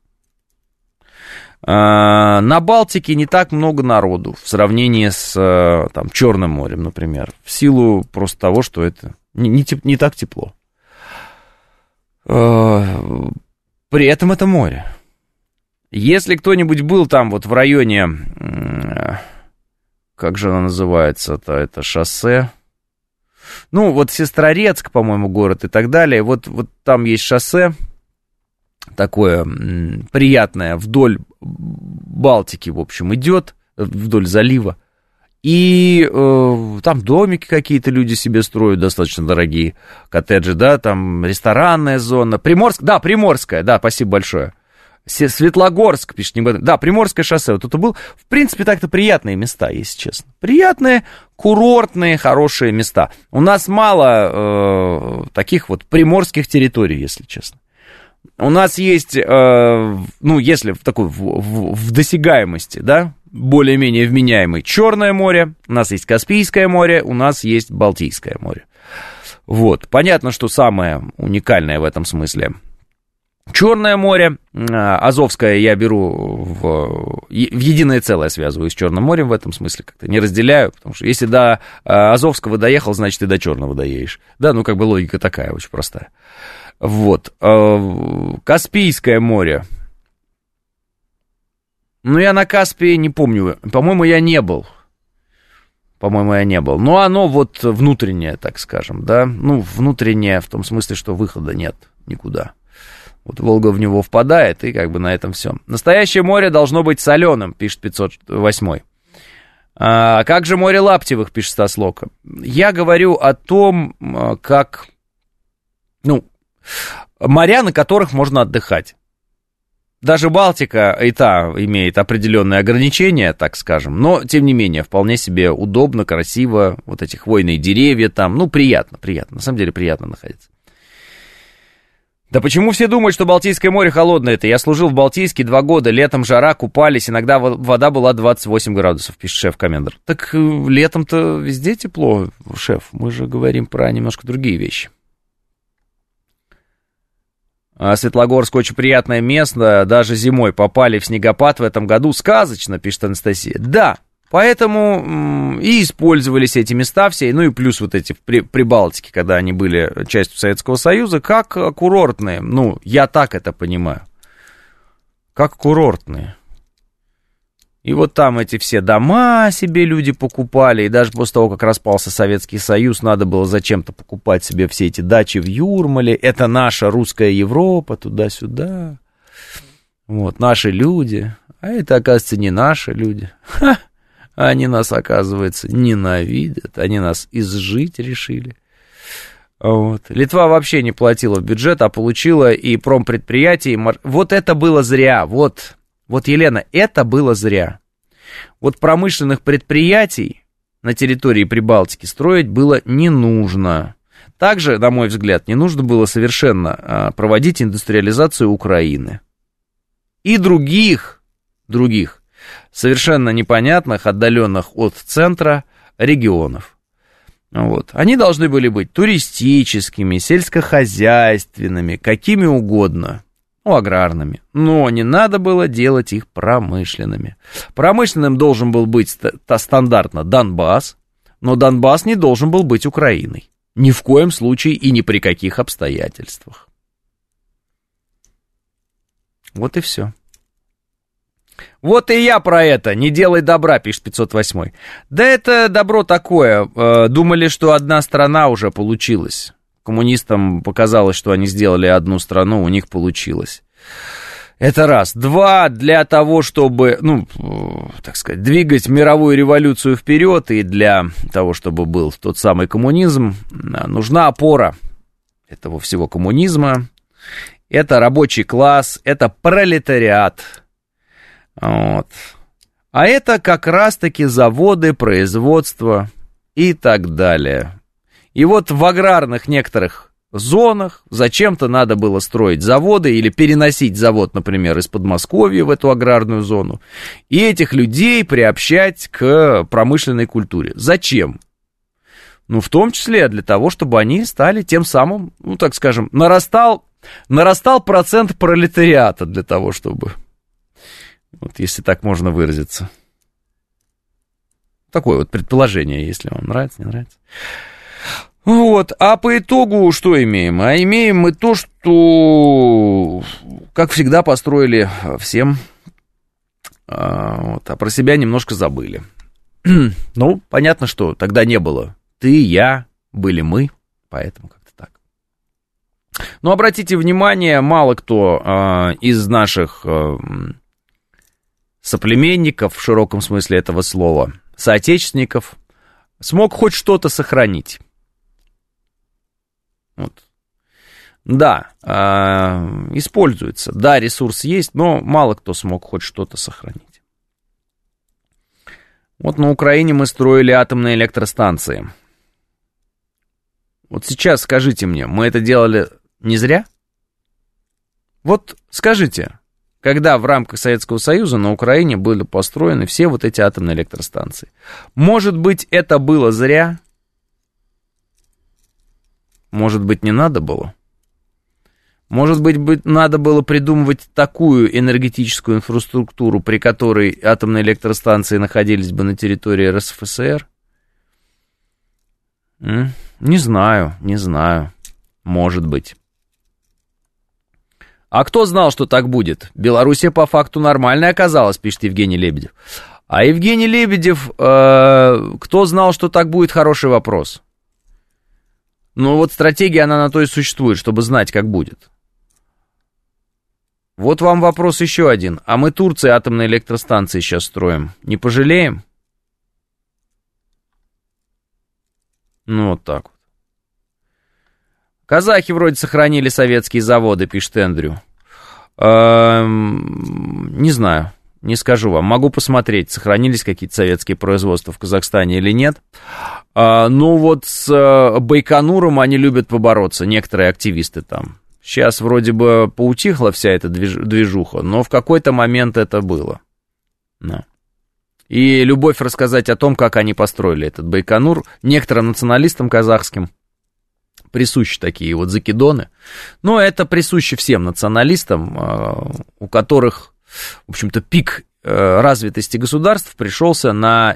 S2: На Балтике не так много народу в сравнении с там, Черным морем, например, в силу просто того, что это не так тепло. При этом это море. Если кто-нибудь был там вот в районе, как же оно называется-то, это шоссе, ну вот Сестрорецк, по-моему, город и так далее, вот там есть шоссе, такое приятное, вдоль Балтики, в общем, идет, вдоль залива. И там домики какие-то люди себе строят, достаточно дорогие, коттеджи, да, там ресторанная зона. Приморская, да, спасибо большое. Светлогорск, пишет, да, Приморское шоссе, вот это был, в принципе, так-то приятные места, если честно. Приятные, курортные, хорошие места. У нас мало таких вот приморских территорий, если честно. У нас есть, ну, если в такой, в досягаемости, да, более-менее вменяемый Черное море, у нас есть Каспийское море, у нас есть Балтийское море. Вот, понятно, что самое уникальное в этом смысле Черное море, Азовское я беру в единое целое, связываю с Черным морем в этом смысле, как-то не разделяю, потому что если до Азовского доехал, значит и до Черного доедешь. Да, ну как бы логика такая, очень простая. Вот, Каспийское море. Ну, я на Каспии не помню, по-моему, я не был. Но оно вот внутреннее, так скажем, да. Ну, внутреннее в том смысле, что выхода нет никуда. Вот Волга в него впадает, и как бы на этом все. Настоящее море должно быть соленым, пишет 508. А как же море Лаптевых, пишет Стаслока. Я говорю о том, как, ну, моря, на которых можно отдыхать. Даже Балтика и та имеет определенные ограничения, так скажем, но, тем не менее, вполне себе удобно, красиво, вот эти хвойные деревья там, ну, приятно, на самом деле приятно находиться. Да почему все думают, что Балтийское море холодное-то? Я служил в Балтийске 2 года, летом жара, купались, иногда вода была 28 градусов, пишет шеф-комендор. Так летом-то везде тепло, шеф, мы же говорим про немножко другие вещи. Светлогорск очень приятное место, даже зимой попали в снегопад в этом году. Сказочно, пишет Анастасия. Да, поэтому и использовались эти места все, ну и плюс вот эти в Прибалтике, когда они были частью Советского Союза, как курортные. Ну, я так это понимаю. Как курортные. И вот там эти все дома себе люди покупали, и даже после того, как распался Советский Союз, надо было зачем-то покупать себе все эти дачи в Юрмале. Это наша русская Европа, туда-сюда. Вот, наши люди. А это, оказывается, не наши люди. Ха! Они нас, оказывается, ненавидят. Они нас изжить решили. Вот. Литва вообще не платила в бюджет, а получила и промпредприятия. Вот это было зря. Вот, Елена, это было зря. Вот промышленных предприятий на территории Прибалтики строить было не нужно. Также, на мой взгляд, не нужно было совершенно проводить индустриализацию Украины и других совершенно непонятных, отдаленных от центра регионов. Вот. Они должны были быть туристическими, сельскохозяйственными, какими угодно, аграрными. Но не надо было делать их промышленными. Промышленным должен был быть стандартно Донбасс, но Донбасс не должен был быть Украиной. Ни в коем случае и ни при каких обстоятельствах. Вот и все. Вот и я про это. Не делай добра, пишет 508. Да это добро такое. Думали, что одна страна уже получилась. Коммунистам показалось, что они сделали одну страну, у них получилось. Это раз. Два, для того, чтобы, так сказать, двигать мировую революцию вперед, и для того, чтобы был тот самый коммунизм, нужна опора этого всего коммунизма. Это рабочий класс, это пролетариат. Вот. А это как раз-таки заводы, производство и так далее. И вот в аграрных некоторых зонах зачем-то надо было строить заводы или переносить завод, например, из Подмосковья в эту аграрную зону, и этих людей приобщать к промышленной культуре. Зачем? В том числе для того, чтобы они стали тем самым, так скажем, нарастал процент пролетариата для того, чтобы... Вот если так можно выразиться. Такое вот предположение, если вам нравится, не нравится. Вот, а по итогу что имеем? А имеем мы то, что, как всегда, построили всем, а про себя немножко забыли. Понятно, что тогда не было ты, я, были мы, поэтому как-то так. Но обратите внимание, мало кто из наших... соплеменников, в широком смысле этого слова, соотечественников, смог хоть что-то сохранить. Вот. Да, используется. Да, ресурс есть, но мало кто смог хоть что-то сохранить. Вот на Украине мы строили атомные электростанции. Вот сейчас скажите мне, мы это делали не зря? Вот скажите... Когда в рамках Советского Союза на Украине были построены все вот эти атомные электростанции. Может быть, это было зря? Может быть, не надо было? Может быть, надо было придумывать такую энергетическую инфраструктуру, при которой атомные электростанции находились бы на территории РСФСР? Не знаю. Может быть. А кто знал, что так будет? Белоруссия по факту нормальная оказалась, пишет Евгений Лебедев. А Евгений Лебедев, кто знал, что так будет, хороший вопрос. Вот стратегия, она на то и существует, чтобы знать, как будет. Вот вам вопрос еще один. А мы Турции атомные электростанции сейчас строим. Не пожалеем? Вот так вот. Казахи вроде сохранили советские заводы, пишет Эндрю. Не знаю, не скажу вам. Могу посмотреть, сохранились какие-то советские производства в Казахстане или нет. Вот с Байконуром они любят побороться, некоторые активисты там. Сейчас вроде бы поутихла вся эта движуха, но в какой-то момент это было. Да. И любовь рассказать о том, как они построили этот Байконур, некоторым националистам казахским присущи такие вот закидоны. Но это присуще всем националистам, у которых, в общем-то, пик развитости государств пришелся на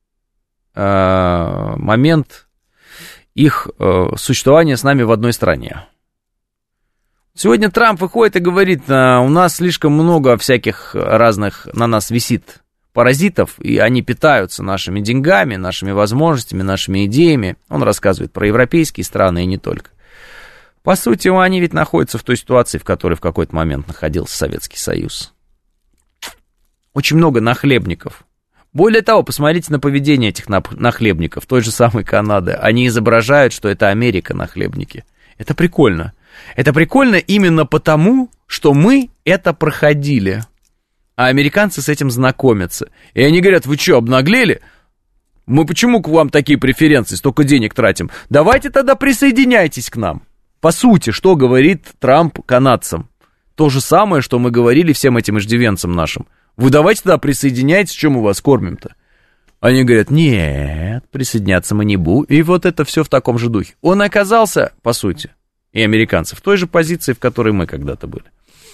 S2: момент их существования с нами в одной стране. Сегодня Трамп выходит и говорит, у нас слишком много всяких разных на нас висит паразитов, и они питаются нашими деньгами, нашими возможностями, нашими идеями. Он рассказывает про европейские страны и не только. По сути, они ведь находятся в той ситуации, в которой в какой-то момент находился Советский Союз. Очень много нахлебников. Более того, посмотрите на поведение этих нахлебников, той же самой Канады. Они изображают, что это Америка нахлебники. Это прикольно. Это прикольно именно потому, что мы это проходили. А американцы с этим знакомятся. И они говорят, вы что, обнаглели? Мы почему к вам такие преференции, столько денег тратим? Давайте тогда присоединяйтесь к нам. По сути, что говорит Трамп канадцам? То же самое, что мы говорили всем этим иждивенцам нашим. Вы давайте тогда присоединяйтесь, чем мы вас кормим-то? Они говорят, нет, присоединяться мы не будем. И вот это все в таком же духе. Он оказался, по сути, и американцы, в той же позиции, в которой мы когда-то были.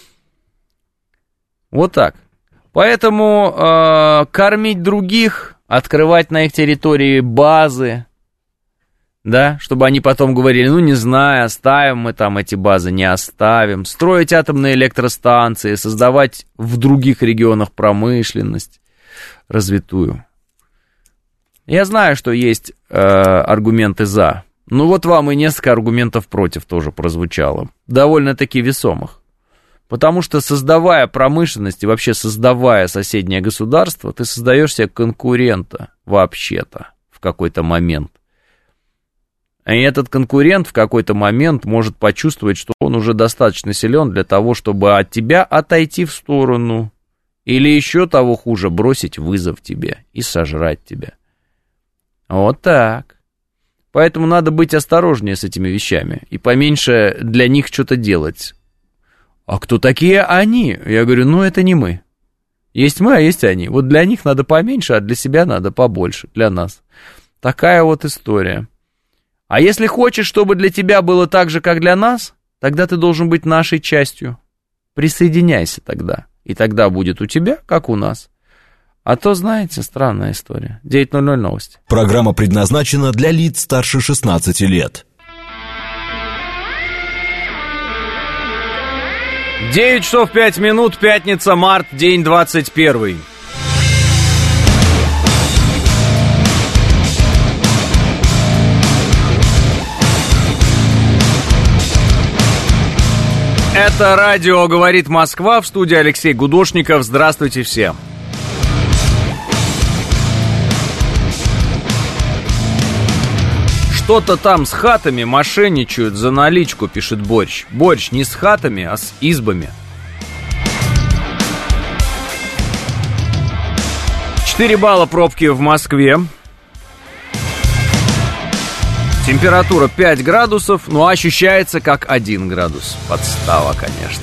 S2: Вот так. Поэтому кормить других, открывать на их территории базы, да, чтобы они потом говорили, ну, не знаю, оставим мы там эти базы, не оставим, строить атомные электростанции, создавать в других регионах промышленность развитую. Я знаю, что есть аргументы «за», ну, вот вам и несколько аргументов «против» тоже прозвучало, довольно-таки весомых. Потому что, создавая промышленность и вообще создавая соседнее государство, ты создаешь себе конкурента вообще-то в какой-то момент. И этот конкурент в какой-то момент может почувствовать, что он уже достаточно силен для того, чтобы от тебя отойти в сторону. Или еще того хуже, бросить вызов тебе и сожрать тебя. Вот так. Поэтому надо быть осторожнее с этими вещами и поменьше для них что-то делать. А кто такие они? Я говорю, ну это не мы. Есть мы, а есть они. Вот для них надо поменьше, а для себя надо побольше, для нас. Такая вот история. А если хочешь, чтобы для тебя было так же, как для нас, тогда ты должен быть нашей частью. Присоединяйся тогда. И тогда будет у тебя, как у нас. А то, знаете, странная история. 9:00 новости.
S1: Программа предназначена для лиц старше 16 лет.
S2: 9 часов 5 минут, пятница, март, день 21. Это радио «Говорит Москва», в студии Алексей Гудошников. Здравствуйте всем. Что-то там с хатами мошенничают за наличку, пишет Борщ. Борщ не с хатами, а с избами. 4 балла пробки в Москве. Температура 5 градусов, но ощущается как 1 градус. Подстава, конечно.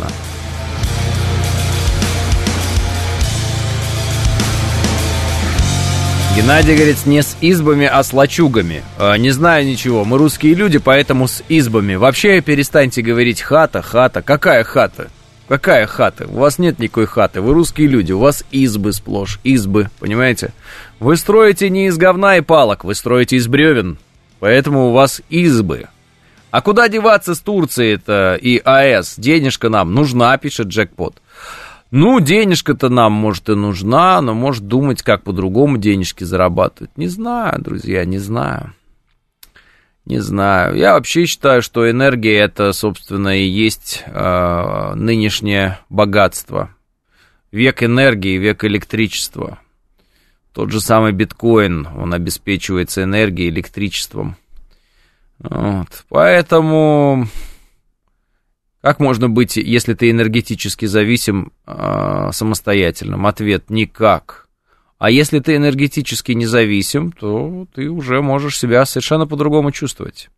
S2: Геннадий говорит, не с избами, а с лачугами. Не знаю ничего, мы русские люди, поэтому с избами. Вообще перестаньте говорить хата, хата. Какая хата? Какая хата? У вас нет никакой хаты, вы русские люди, у вас избы сплошь, избы, понимаете? Вы строите не из говна и палок, вы строите из бревен, поэтому у вас избы. А куда деваться с Турцией-то и АЭС? Денежка нам нужна, пишет Джекпот. Ну, денежка-то нам, может, и нужна, но может думать, как по-другому денежки зарабатывать. Не знаю, друзья, не знаю. Не знаю. Я вообще считаю, что энергия – это, собственно, и есть нынешнее богатство. Век энергии, век электричества. Тот же самый биткоин, он обеспечивается энергией, электричеством. Вот. Поэтому... Как можно быть, если ты энергетически зависим, самостоятельным? Ответ – никак. А если ты энергетически независим, то ты уже можешь себя совершенно по-другому чувствовать.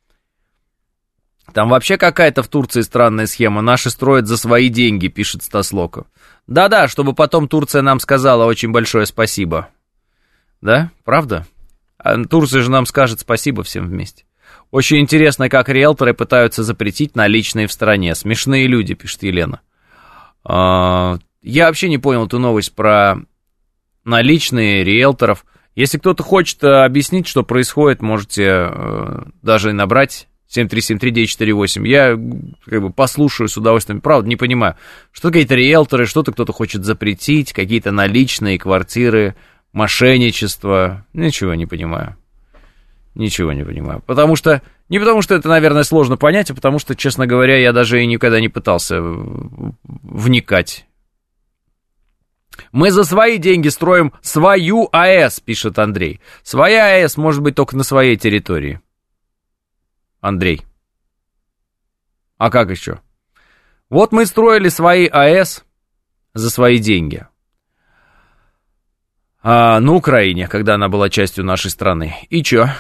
S2: Там вообще какая-то в Турции странная схема. Наши строят за свои деньги, пишет Стас Локов. Да-да, чтобы потом Турция нам сказала очень большое спасибо. Да? Правда? А Турция же нам скажет спасибо всем вместе. Очень интересно, как риэлторы пытаются запретить наличные в стране. Смешные люди, пишет Елена. Я вообще не понял эту новость про наличные риэлторов. Если кто-то хочет объяснить, что происходит, можете даже набрать 7373948. Я как бы послушаю с удовольствием. Правда, не понимаю, что какие-то риэлторы, что-то кто-то хочет запретить, какие-то наличные квартиры, мошенничество. Ничего не понимаю. Ничего не понимаю. Потому что... Не потому что это, наверное, сложно понять, а потому что, честно говоря, я даже и никогда не пытался вникать. Мы за свои деньги строим свою АЭС, пишет Андрей. Своя АЭС может быть только на своей территории. Андрей. А как еще? Вот мы строили свои АЭС за свои деньги. на Украине, когда она была частью нашей страны. И чё?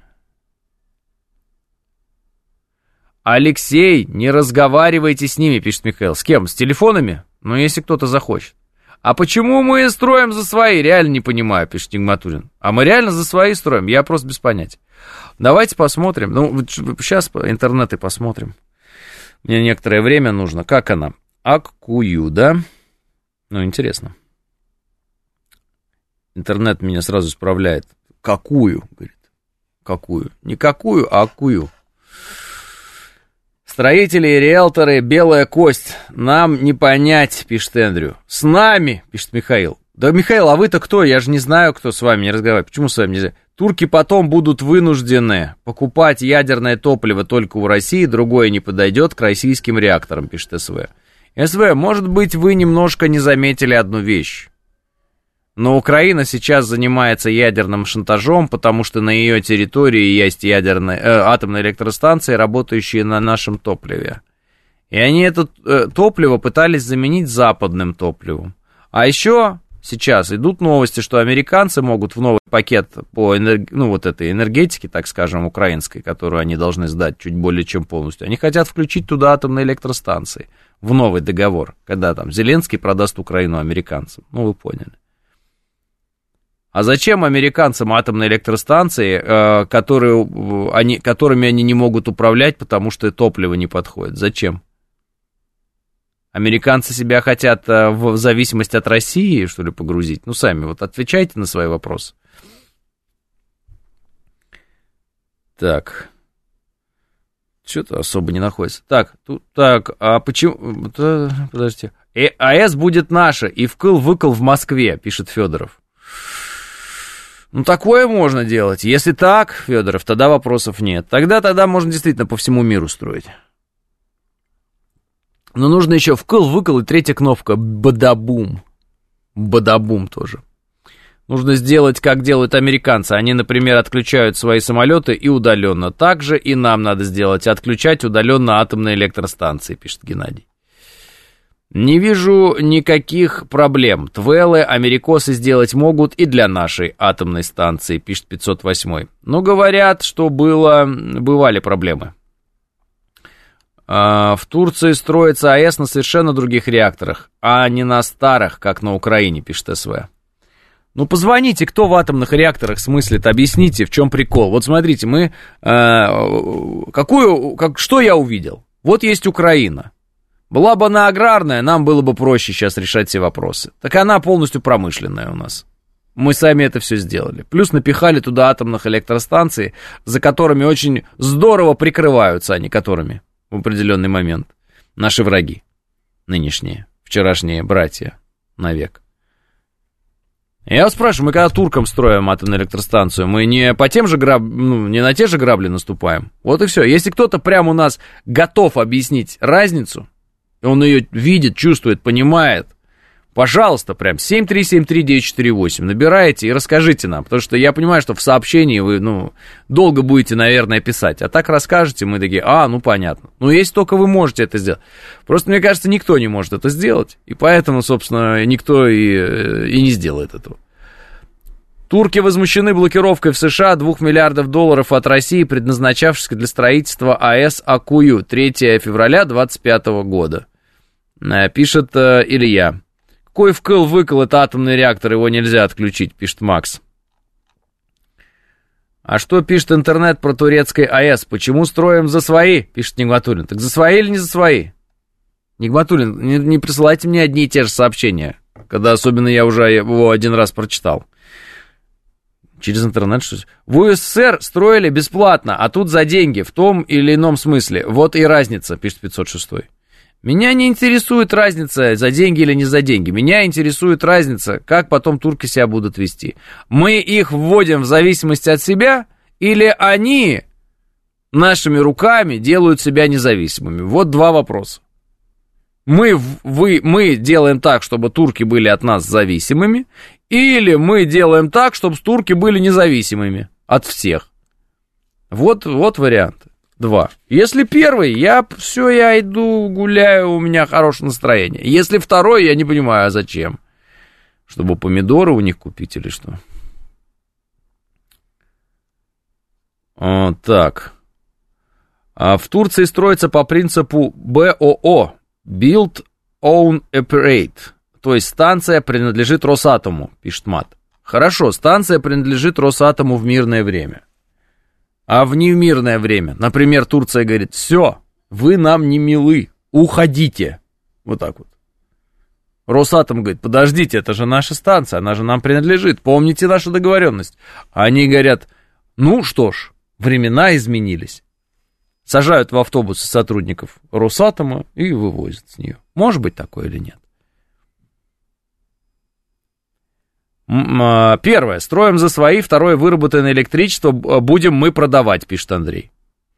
S2: Алексей, не разговаривайте с ними, пишет Михаил. С кем? С телефонами? Ну, если кто-то захочет. А почему мы строим за свои? Реально не понимаю, пишет Нигматуллин. А мы реально за свои строим? Я просто без понятия. Давайте посмотрим. Ну, сейчас по интернету посмотрим. Мне некоторое время нужно. Как она? Аккую, да? Ну, интересно. Интернет меня сразу исправляет. Какую, говорит. Какую? Не какую, а аккую. Строители и риэлторы, белая кость. Нам не понять, пишет Эндрю. С нами, пишет Михаил. Да, Михаил, а вы-то кто? Я же не знаю, кто с вами не разговаривает. Почему с вами нельзя? Турки потом будут вынуждены покупать ядерное топливо только у России, другое не подойдет к российским реакторам, пишет СВ. СВ, может быть, вы немножко не заметили одну вещь. Но Украина сейчас занимается ядерным шантажом, потому что на ее территории есть атомные электростанции, работающие на нашем топливе. И они это топливо пытались заменить западным топливом. А еще сейчас идут новости, что американцы могут в новый пакет по этой энергетике, так скажем, украинской, которую они должны сдать чуть более чем полностью, они хотят включить туда атомные электростанции в новый договор, когда там Зеленский продаст Украину американцам. Ну, вы поняли. А зачем американцам атомные электростанции, которыми они не могут управлять, потому что топливо не подходит? Зачем? Американцы себя хотят в зависимость от России, что ли, погрузить? Ну, сами вот отвечайте на свои вопросы. Так. Что-то особо не находится. Так, а почему... Подождите. АЭС будет наша, и вкл-выкл в Москве, пишет Федоров. Ну, такое можно делать. Если так, Федоров, тогда вопросов нет. Тогда можно действительно по всему миру строить. Но нужно еще вкл-выкл и третья кнопка бадабум. Бадабум тоже. Нужно сделать, как делают американцы. Они, например, отключают свои самолеты и удаленно. Так же и нам надо сделать. Отключать удаленно атомные электростанции, пишет Геннадий. Не вижу никаких проблем. Твелы америкосы сделать могут и для нашей атомной станции, пишет 508. Но говорят, что бывали проблемы. В Турции строится АЭС на совершенно других реакторах, а не на старых, как на Украине, пишет СВ. Ну, позвоните, кто в атомных реакторах смыслит, объясните, в чем прикол. Вот смотрите, что я увидел? Вот есть Украина. Была бы она аграрная, нам было бы проще сейчас решать все вопросы. Так она полностью промышленная у нас. Мы сами это все сделали. Плюс напихали туда атомных электростанций, за которыми очень здорово прикрываются они, которыми в определенный момент наши враги, нынешние, вчерашние братья навек. Я вас спрашиваю, мы когда туркам строим атомную электростанцию, мы не по тем же не на те же грабли наступаем. Вот и все. Если кто-то прямо у нас готов объяснить разницу, и он ее видит, чувствует, понимает, пожалуйста, прям 7373948 набираете и расскажите нам, потому что я понимаю, что в сообщении вы, долго будете, наверное, писать, а так расскажете, мы такие, понятно. Ну, если только вы можете это сделать. Просто, мне кажется, никто не может это сделать, и поэтому, собственно, никто и не сделает этого. Турки возмущены блокировкой в США $2 миллиардов от России, предназначавшихся для строительства АЭС Аккую 3 февраля 2025 года. Пишет Илья. Какой вкл-выкл, это атомный реактор, его нельзя отключить, пишет Макс. А что пишет интернет про турецкой АЭС? Почему строим за свои, пишет Нигматуллин. Так за свои или не за свои? Нигматуллин, не присылайте мне одни и те же сообщения, когда особенно я уже его один раз прочитал. Через интернет что-то. В УССР строили бесплатно, а тут за деньги, в том или ином смысле. Вот и разница, пишет 506. Меня не интересует разница, за деньги или не за деньги. Меня интересует разница, как потом турки себя будут вести. Мы их вводим в зависимости от себя, или они нашими руками делают себя независимыми? Вот два вопроса. Мы делаем так, чтобы турки были от нас зависимыми, или мы делаем так, чтобы турки были независимыми от всех. Вот варианты. Два. Если первый, я иду, гуляю, у меня хорошее настроение. Если второй, я не понимаю, а зачем. Чтобы помидоры у них купить или что? Так. В Турции строится по принципу БОО. Build, Own, Operate. То есть станция принадлежит Росатому, пишет Мат. Хорошо, станция принадлежит Росатому в мирное время. А в немирное время, например, Турция говорит: все, вы нам не милы, уходите. Вот так вот. Росатом говорит: подождите, это же наша станция, она же нам принадлежит, помните нашу договоренность. Они говорят: ну что ж, времена изменились. Сажают в автобусы сотрудников Росатома и вывозят с нее. Может быть такое или нет? Первое. Строим за свои. Второе. Выработанное электричество будем мы продавать, пишет Андрей.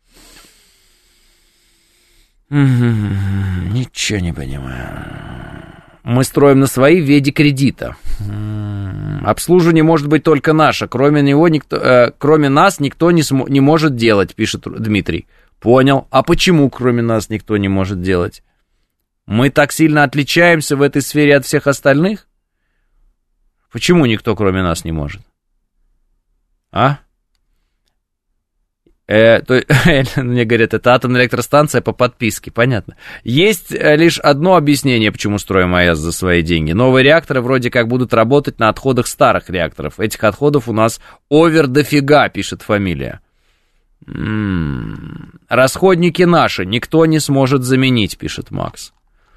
S2: Ничего не понимаю. Мы строим на свои в виде кредита. Обслуживание может быть только наше. Кроме нас никто не может делать, пишет Дмитрий. Понял. А почему кроме нас никто не может делать? Мы так сильно отличаемся в этой сфере от всех остальных? Почему никто кроме нас не может? Мне говорят, это атомная электростанция по подписке, понятно. Есть лишь одно объяснение, почему строим АЭС за свои деньги. Новые реакторы вроде как будут работать на отходах старых реакторов. Этих отходов у нас овер дофига, пишет фамилия. Расходники наши, никто не сможет заменить, пишет Макс.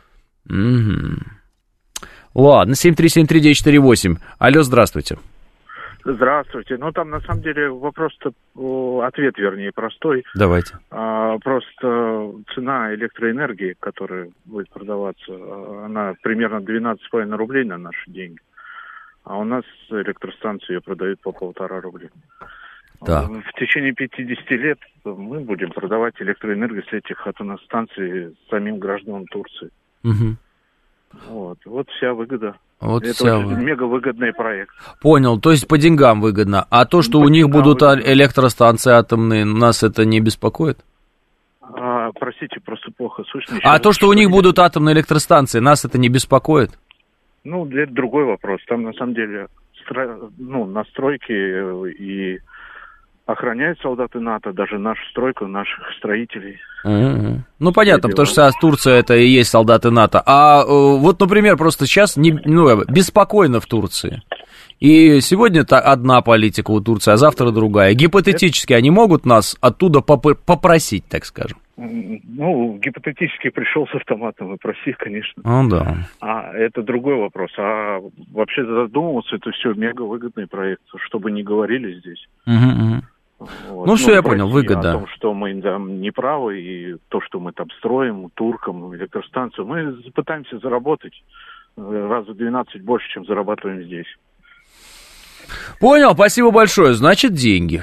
S2: Ладно, 7373948. Алло, здравствуйте.
S3: Здравствуйте. Ну, там, на самом деле, вопрос-то, ответ, вернее, простой.
S2: Давайте.
S3: Просто цена электроэнергии, которая будет продаваться, она примерно 12,5 рублей на наши деньги. А у нас электростанции ее продают по 1,5 рубля.
S2: Так.
S3: В течение 50 лет мы будем продавать электроэнергию с этих атомных станций самим гражданам Турции.
S2: Угу.
S3: Вот вся выгода.
S2: Вот
S3: это очень мегавыгодный проект.
S2: Понял, то есть по деньгам выгодно. А то, что у них будут электростанции атомные, нас это не беспокоит?
S3: Простите, просто плохо слышно.
S2: А то, что у них будут атомные электростанции, нас это не беспокоит?
S3: Ну, это другой вопрос. Там, на самом деле, настройки и охраняют солдаты НАТО, даже нашу стройку, наших строителей.
S2: Ну, понятно, потому что Турция это и есть солдаты НАТО. А вот, например, просто сейчас беспокойно в Турции. И сегодня одна политика у Турции, а завтра другая. Гипотетически они могут нас оттуда попросить, так скажем?
S3: Ну, гипотетически пришел с автоматом и проси, конечно.
S2: Да.
S3: А это другой вопрос. А вообще задумываться, это все мегавыгодный проект, чтобы не говорили здесь.
S2: Ну, все, я понял, выгода.
S3: О том, что мы там не правы, и то, что мы там строим, туркам, электростанцию, мы пытаемся заработать раз в 12 больше, чем зарабатываем здесь.
S2: Понял, спасибо большое. Значит, деньги.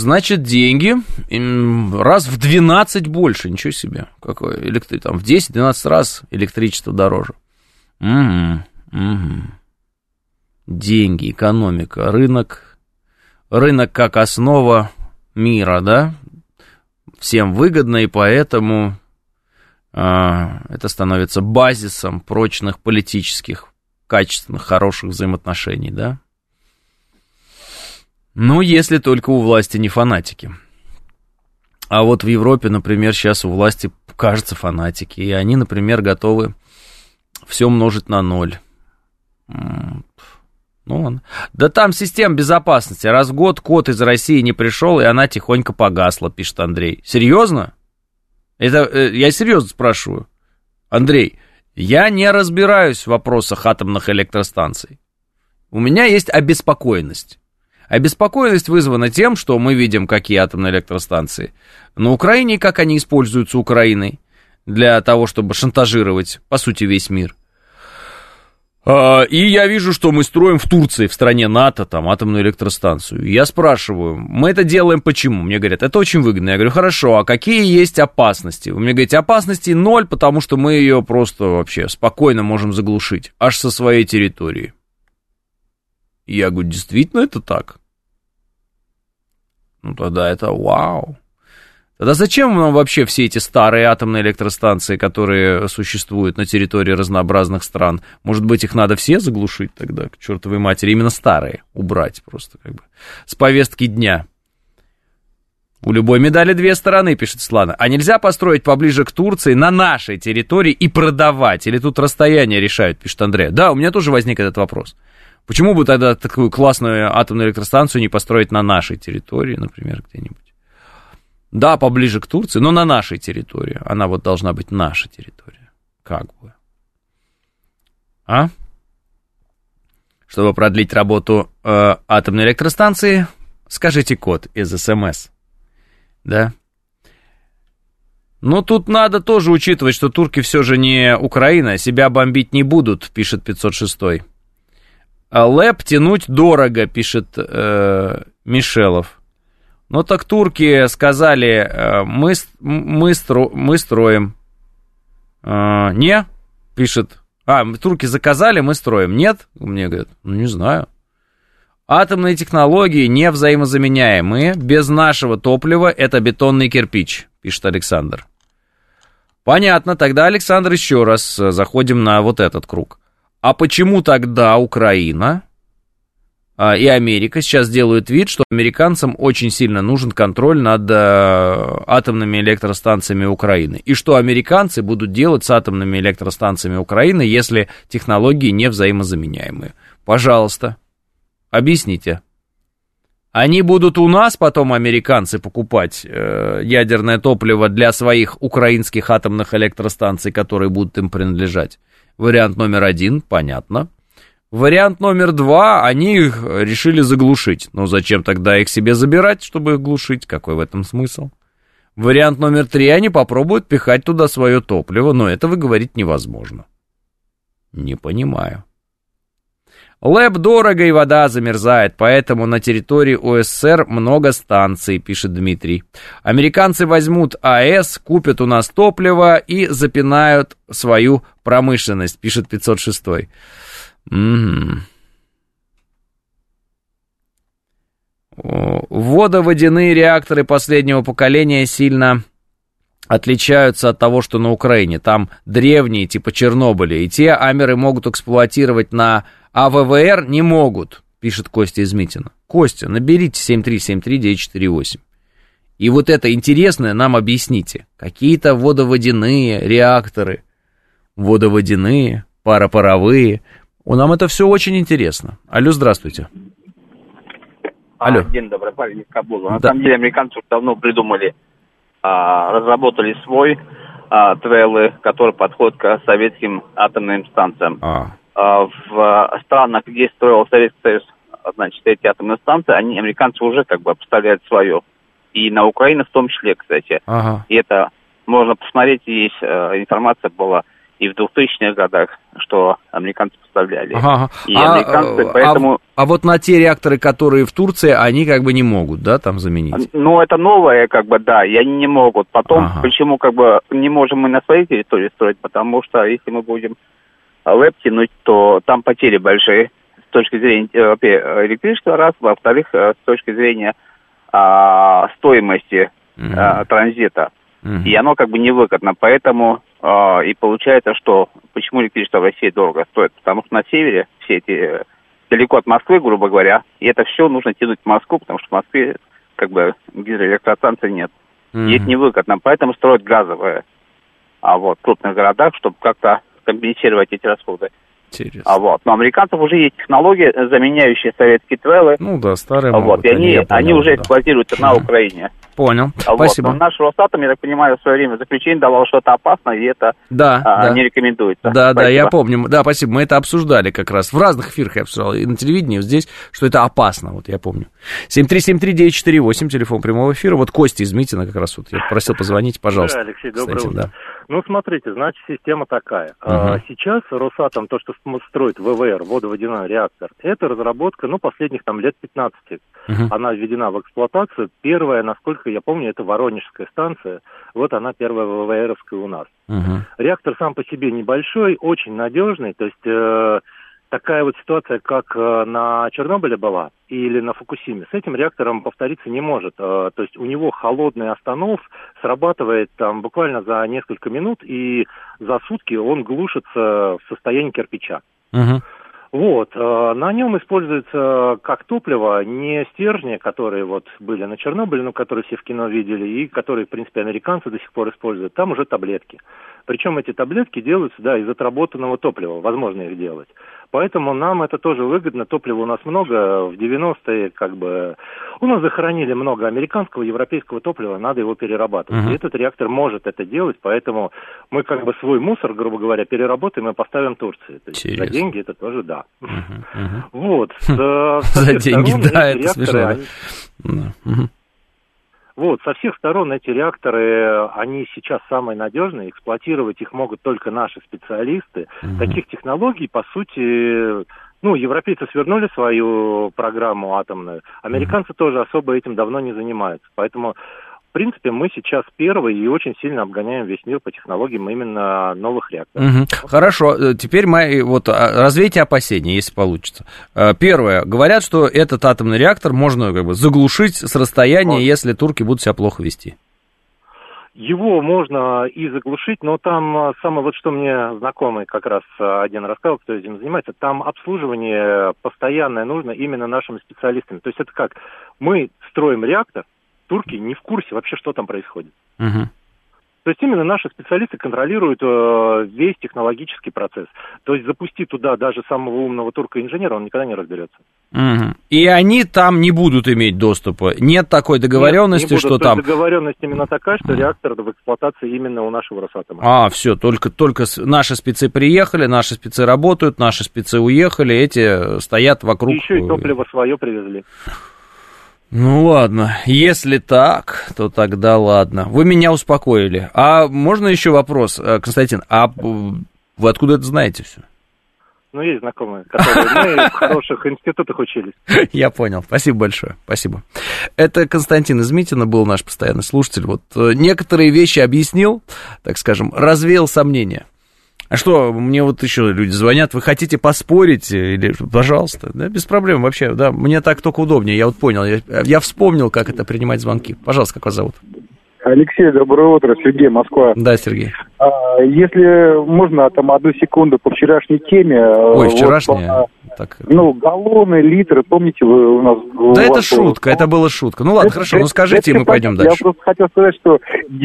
S2: Раз в 12 больше, ничего себе. Какое там в 10-12 раз электричество дороже. Деньги, экономика, рынок как основа мира, да? Всем выгодно, и поэтому это становится базисом прочных политических, качественных, хороших взаимоотношений, да? Ну, если только у власти не фанатики. А вот в Европе, например, сейчас у власти, кажется, фанатики. И они, например, готовы все умножить на 0. Да там система безопасности. Раз в год код из России не пришел, и она тихонько погасла, пишет Андрей. Серьезно? Это я серьезно спрашиваю. Андрей, я не разбираюсь в вопросах атомных электростанций. У меня есть обеспокоенность. Обеспокоенность вызвана тем, что мы видим, какие атомные электростанции на Украине, как они используются Украиной для того, чтобы шантажировать, по сути, весь мир. И я вижу, что мы строим в Турции, в стране НАТО, там, атомную электростанцию. Я спрашиваю, мы это делаем почему? Мне говорят, это очень выгодно. Я говорю, хорошо, а какие есть опасности? Вы мне говорите, опасностей 0, потому что мы ее просто вообще спокойно можем заглушить, аж со своей территории. Я говорю, действительно это так? Ну, тогда это вау. Тогда зачем нам вообще все эти старые атомные электростанции, которые существуют на территории разнообразных стран? Может быть, их надо все заглушить тогда, к чертовой матери, именно старые убрать просто как бы с повестки дня. У любой медали две стороны, пишет Светлана. А нельзя построить поближе к Турции на нашей территории и продавать? Или тут расстояние решают, пишет Андрей. Да, у меня тоже возник этот вопрос. Почему бы тогда такую классную атомную электростанцию не построить на нашей территории, например, где-нибудь? Да, поближе к Турции, но на нашей территории. Она вот должна быть наша территория. Как бы. А? Чтобы продлить работу атомной электростанции, скажите код из СМС. Да? Но тут надо тоже учитывать, что турки все же не Украина, себя бомбить не будут, пишет 506. ЛЭП тянуть дорого, пишет Мишелов. Ну так турки сказали, мы строим. Не, пишет. Турки заказали, мы строим. Нет? Мне говорят, не знаю. Атомные технологии не взаимозаменяемые. Без нашего топлива это бетонный кирпич, пишет Александр. Понятно, тогда, Александр, еще раз заходим на вот этот круг. А почему тогда Украина и Америка сейчас делают вид, что американцам очень сильно нужен контроль над атомными электростанциями Украины? И что американцы будут делать с атомными электростанциями Украины, если технологии не взаимозаменяемые? Пожалуйста, объясните. Они будут у нас потом, американцы, покупать ядерное топливо для своих украинских атомных электростанций, которые будут им принадлежать? Вариант номер 1, понятно. Вариант номер 2, они их решили заглушить. Ну, зачем тогда их себе забирать, чтобы их глушить? Какой в этом смысл? Вариант номер 3, они попробуют пихать туда свое топливо, но этого говорить невозможно. Не понимаю. ЛЭП дорого и вода замерзает, поэтому на территории УССР много станций, пишет Дмитрий. Американцы возьмут АЭС, купят у нас топливо и запинают свою промышленность, пишет 506. Водоводяные реакторы последнего поколения сильно отличаются от того, что на Украине. Там древние, типа Чернобыля, и те амеры могут эксплуатировать на АВВР, не могут, пишет Костя из Митина. Костя, наберите 7373948. И вот это интересное нам объясните. Какие-то водоводяные реакторы, водоводяные, паропаровые. Нам это все очень интересно. Алло, здравствуйте. Алло.
S4: День добрый, парень из Кабула. На самом деле американцы уже давно придумали, разработали свой ТВЛ, который подходит к советским атомным станциям. В странах, где строил Советский Союз, значит, эти атомные станции, американцы уже как бы поставляют свое. И на Украину в том числе, кстати. И это можно посмотреть, есть информация была и в 2000-х годах, что американцы поставляли. И американцы, поэтому...
S2: А вот на те реакторы, которые в Турции, они как бы не могут, да, там заменить?
S4: Ну, это новое, как бы, да, и они не могут. Потом, почему, как бы, не можем мы на своей территории строить, потому что если мы будем ЛЭП тянуть, то там потери большие с точки зрения электричества, раз, во-вторых, с точки зрения стоимости транзита. И оно как бы невыгодно, поэтому и получается, что почему электричество в России дорого стоит, потому что на севере все эти далеко от Москвы, грубо говоря, и это все нужно тянуть в Москву, потому что в Москве как бы гидроэлектростанций нет. И это невыгодно, поэтому строят газовые в крупных городах, чтобы как-то компенсировать эти расходы.
S2: Интересно.
S4: Но американцев уже есть технологии, заменяющие советские ТВЛы.
S2: Ну да, старые
S4: могут. И они уже эксплуатируются на Украине.
S2: Понял, спасибо.
S4: Но наш Росатом, я так понимаю, в свое время заключение давал, что это опасно, и это не рекомендуется.
S2: Да, я помню. Да, спасибо, мы это обсуждали как раз. В разных эфирах я обсуждал, и на телевидении, здесь, что это опасно, вот я помню. 7373948, телефон прямого эфира. Вот Костя из Митина как раз вот я просил позвонить, пожалуйста.
S5: Да, Алексей, доброе утро. Да. Ну, смотрите, значит, система такая. Сейчас Росатом, то, что строит ВВР, водоводяной реактор, это разработка, последних лет 15. Она введена в эксплуатацию. Первая, насколько я помню, это Воронежская станция. Вот она первая ВВРовская у нас. Реактор сам по себе небольшой, очень надежный. То есть такая вот ситуация, как на Чернобыле была или на Фукусиме, с этим реактором повториться не может. То есть у него холодный останов срабатывает там буквально за несколько минут, и за сутки он глушится в состоянии кирпича. Вот, на нем используется как топливо не стержни, которые вот были на Чернобыле, ну, которые все в кино видели, и которые, в принципе, американцы до сих пор используют. Там уже таблетки. Причем эти таблетки делаются, да, из отработанного топлива, возможно их делать. Поэтому нам это тоже выгодно, топлива у нас много, в 90-е как бы у нас захоронили много американского, европейского топлива, надо его перерабатывать. И этот реактор может это делать, поэтому мы как бы свой мусор, грубо говоря, переработаем и поставим Турции. То есть за деньги это тоже да. Вот.
S2: За деньги, да, это смешно.
S5: Вот, со всех сторон эти реакторы, они сейчас самые надежные, эксплуатировать их могут только наши специалисты. Таких технологий, по сути, ну, европейцы свернули свою программу атомную, американцы тоже особо этим давно не занимаются. Поэтому, в принципе, мы сейчас первые и очень сильно обгоняем весь мир по технологиям именно новых реакторов.
S2: Хорошо, теперь вот развейте опасения, если получится. Первое, говорят, что этот атомный реактор можно как бы заглушить с расстояния, если турки будут себя плохо вести.
S5: Его можно и заглушить, но там самое вот, что мне знакомый как раз один рассказал, кто этим занимается, там обслуживание постоянное нужно именно нашими специалистами. То есть это как, мы строим реактор, турки не в курсе вообще, что там происходит. То есть именно наши специалисты контролируют весь технологический процесс. То есть запусти туда даже самого умного турка-инженера, он никогда не разберется.
S2: И они там не будут иметь доступа? Нет такой договоренности,
S5: не
S2: что там...
S5: Договоренность именно такая, что реактор в эксплуатации именно у нашего Росатома.
S2: Все, только наши спецы приехали, наши спецы работают, наши спецы уехали, эти стоят вокруг...
S5: И еще и топливо свое привезли.
S2: Ну ладно, если так, то тогда ладно. Вы меня успокоили. А можно еще вопрос, Константин, а вы откуда это знаете все?
S5: Ну, есть знакомые, которые мы в хороших институтах учились.
S2: Я понял, спасибо большое, спасибо. Это Константин из Митина был наш постоянный слушатель. Вот некоторые вещи объяснил, так скажем, развеял сомнения. А что, мне вот еще люди звонят, вы хотите поспорить, или, пожалуйста, да, без проблем вообще, да, мне так только удобнее, я вот понял, я вспомнил, как это принимать звонки. Пожалуйста, как вас зовут?
S6: Алексей, доброе утро, Сергей, Москва.
S2: Да, Сергей.
S6: Если можно, там, одну секунду по вчерашней теме.
S2: Ой, вчерашняя? Так...
S6: Ну, галлоны, литры, помните, вы у нас...
S2: Да это шутка, это была шутка. Ну ладно, хорошо, ну скажите, и мы пойдем дальше.
S6: Я просто хотел сказать, что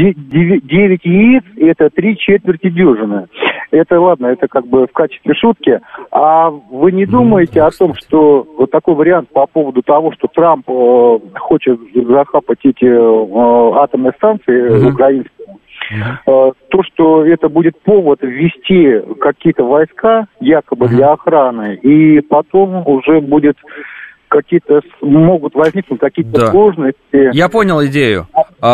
S6: 9 яиц – это 3/4 дюжины. Это ладно, это как бы в качестве шутки. А вы не думаете о том, что вот такой вариант по поводу того, что Трамп хочет захапать эти атомные станции украинские, то, что это будет повод ввести какие-то войска, якобы для охраны, и потом уже будет могут возникнуть какие-то сложности.
S2: Я понял идею.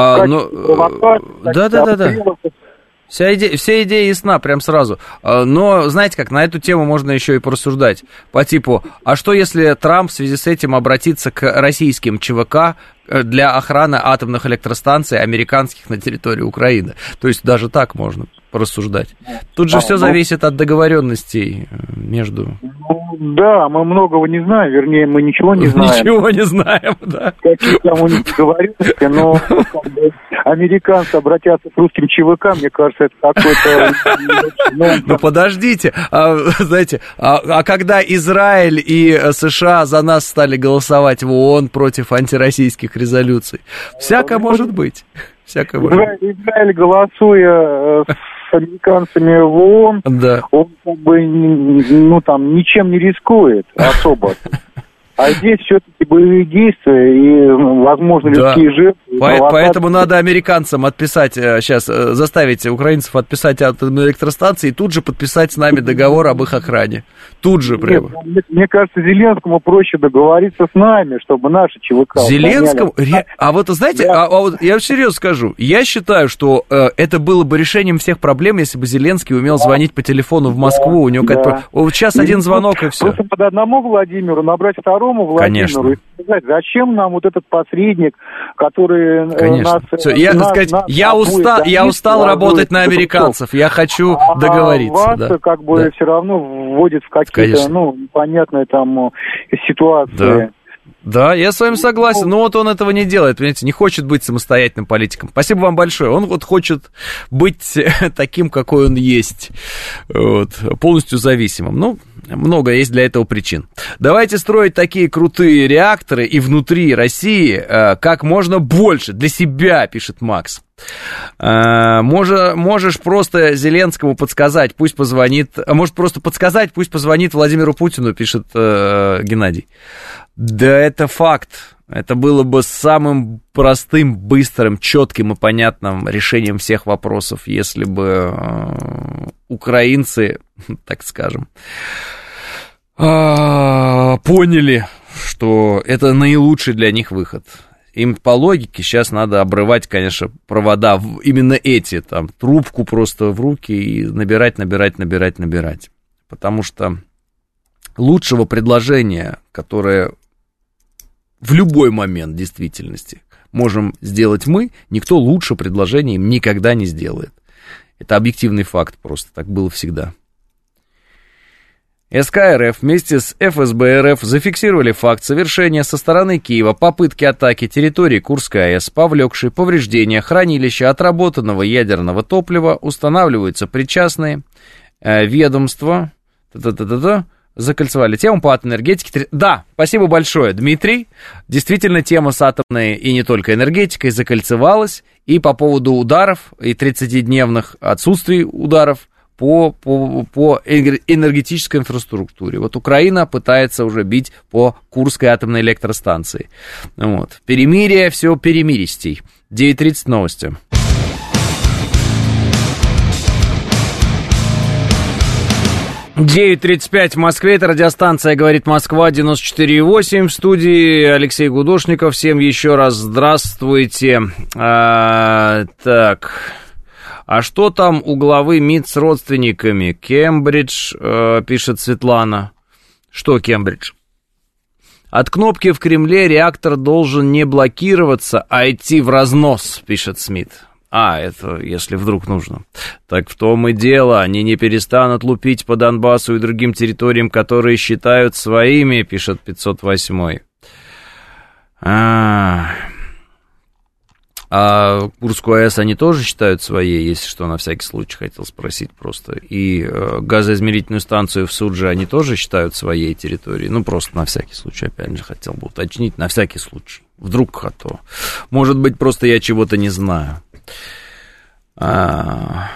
S2: Да. Вся идея ясна прям сразу. Но, знаете как, на эту тему можно еще и порассуждать. По типу, а что если Трамп в связи с этим обратится к российским ЧВК для охраны атомных электростанций американских на территории Украины? То есть даже так можно порассуждать. Тут же все зависит от договоренностей между...
S6: Да, мы многого не знаем, вернее, мы ничего не знаем.
S2: Ничего не знаем, да.
S6: Какие там у них договоренности, но американцы обратятся к русским ЧВК, мне кажется, это какой-то...
S2: Ну, подождите, знаете, а когда Израиль и США за нас стали голосовать в ООН против антироссийских резолюций? Всякое может быть.
S6: Израиль, голосуя с американцами в ООН, он как бы, там ничем не рискует особо. А здесь все-таки боевые действия и, возможно, людские жертвы.
S2: Поэтому надо американцам отписать, сейчас заставить украинцев отписать атомные электростанции и тут же подписать с нами договор об их охране. Тут же прямо.
S6: Мне кажется, Зеленскому проще договориться с нами, чтобы наши ЧВК...
S2: Зеленскому? А вот, знаете, вот я серьезно скажу, я считаю, что это было бы решением всех проблем, если бы Зеленский умел звонить по телефону в Москву. У него вот сейчас один звонок и все.
S6: Просто под одному Владимиру набрать второй, второму Владимиру и сказать, зачем нам вот этот посредник, который нас...
S2: Все, я устал работать на американцев, я хочу договориться.
S6: Вас как бы все равно вводит в какие-то, непонятные там ситуации.
S2: Да, я с вами согласен, но вот он этого не делает, понимаете, не хочет быть самостоятельным политиком. Спасибо вам большое, он вот хочет быть таким, какой он есть, вот, полностью зависимым. Ну, много есть для этого причин. Давайте строить такие крутые реакторы и внутри России как можно больше, для себя, пишет Макс. Можешь просто Зеленскому подсказать, пусть позвонит, может просто подсказать, пусть позвонит Владимиру Путину, пишет Геннадий. Да, это факт. Это было бы самым простым, быстрым, четким и понятным решением всех вопросов, если бы украинцы, так скажем, поняли, что это наилучший для них выход. Им по логике сейчас надо обрывать, конечно, провода, именно эти, там, трубку просто в руки и набирать. Потому что лучшего предложения, которое в любой момент действительности можем сделать мы, никто лучше предложения им никогда не сделает. Это объективный факт просто, так было всегда. СК РФ вместе с ФСБ РФ зафиксировали факт совершения со стороны Киева попытки атаки территории Курской АЭС, повлекшей повреждения хранилища отработанного ядерного топлива. Устанавливаются причастные ведомства. Закольцевали тему по атомной энергетике. Да, спасибо большое, Дмитрий. Действительно, тема с атомной и не только энергетикой закольцевалась. И по поводу ударов, и 30-дневных отсутствий ударов по энергетической инфраструктуре. Вот Украина пытается уже бить по Курской атомной электростанции. Вот. Перемирие, все перемиристей. 9:30 новости. — 9:35 в Москве, это радиостанция «Говорит Москва», 94,8, в студии Алексей Гудошников. Всем еще раз здравствуйте. Так, а что там у главы МИД с родственниками? Кембридж, пишет Светлана. Что Кембридж? От кнопки в Кремле реактор должен не блокироваться, а идти в разнос, пишет Смит. Это если вдруг нужно. Так в том и дело, они не перестанут лупить по Донбассу и другим территориям, которые считают своими, пишет 508. Курскую АЭС они тоже считают своей, если что, на всякий случай хотел спросить просто. И газоизмерительную станцию в Судже они тоже считают своей территорией. Ну, просто на всякий случай, опять же, хотел бы уточнить, на всякий случай. Вдруг то. Может быть, просто я чего-то не знаю. Так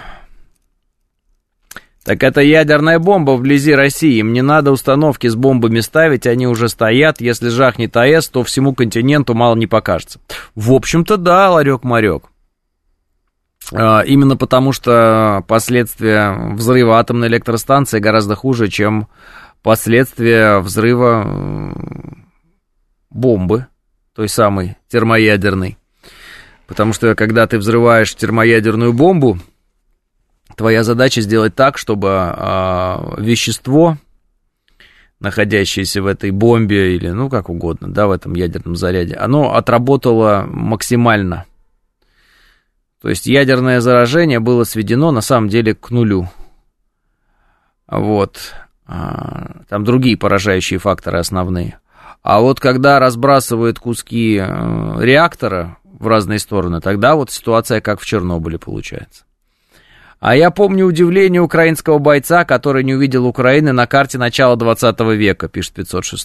S2: это ядерная бомба вблизи России. Им не надо установки с бомбами ставить, они уже стоят. Если жахнет АЭС, то всему континенту мало не покажется. В общем-то, да, ларек-марек. Именно потому, что последствия взрыва атомной электростанции гораздо хуже, чем последствия взрыва бомбы, той самой термоядерной. Потому что, когда ты взрываешь термоядерную бомбу, твоя задача сделать так, чтобы вещество, находящееся в этой бомбе, или, ну, как угодно, да, в этом ядерном заряде, оно отработало максимально. То есть ядерное заражение было сведено, на самом деле, к нулю. Вот. Там другие поражающие факторы основные. А вот когда разбрасывают куски реактора в разные стороны, тогда вот ситуация как в Чернобыле получается. А я помню удивление украинского бойца, который не увидел Украины на карте начала 20 века, пишет 506.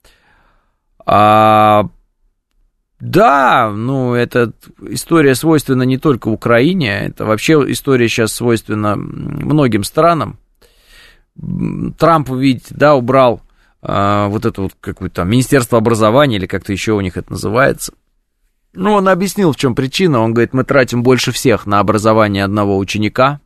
S2: Да, ну, эта история свойственна не только Украине, это вообще история сейчас свойственна многим странам. Трамп, видите, да, убрал вот это вот какое-то Министерство образования, или как-то еще у них это называется. Ну, он объяснил, в чем причина. Он говорит, мы тратим больше всех на образование одного ученика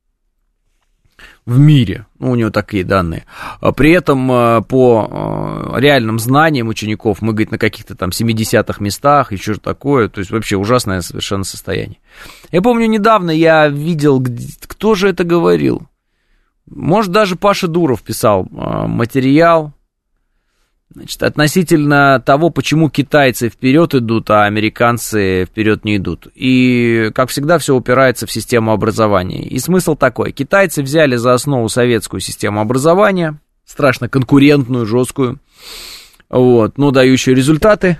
S2: в мире. Ну, у него такие данные. При этом по реальным знаниям учеников мы, говорит, на каких-то там 70-х местах, еще такое. То есть вообще ужасное совершенно состояние. Я помню, недавно я видел, кто же это говорил. Может, даже Паша Дуров писал материал. Значит, относительно того, почему китайцы вперед идут, а американцы вперед не идут. И, как всегда, все упирается в систему образования. И смысл такой. Китайцы взяли за основу советскую систему образования, страшно конкурентную, жесткую, вот, но дающую результаты.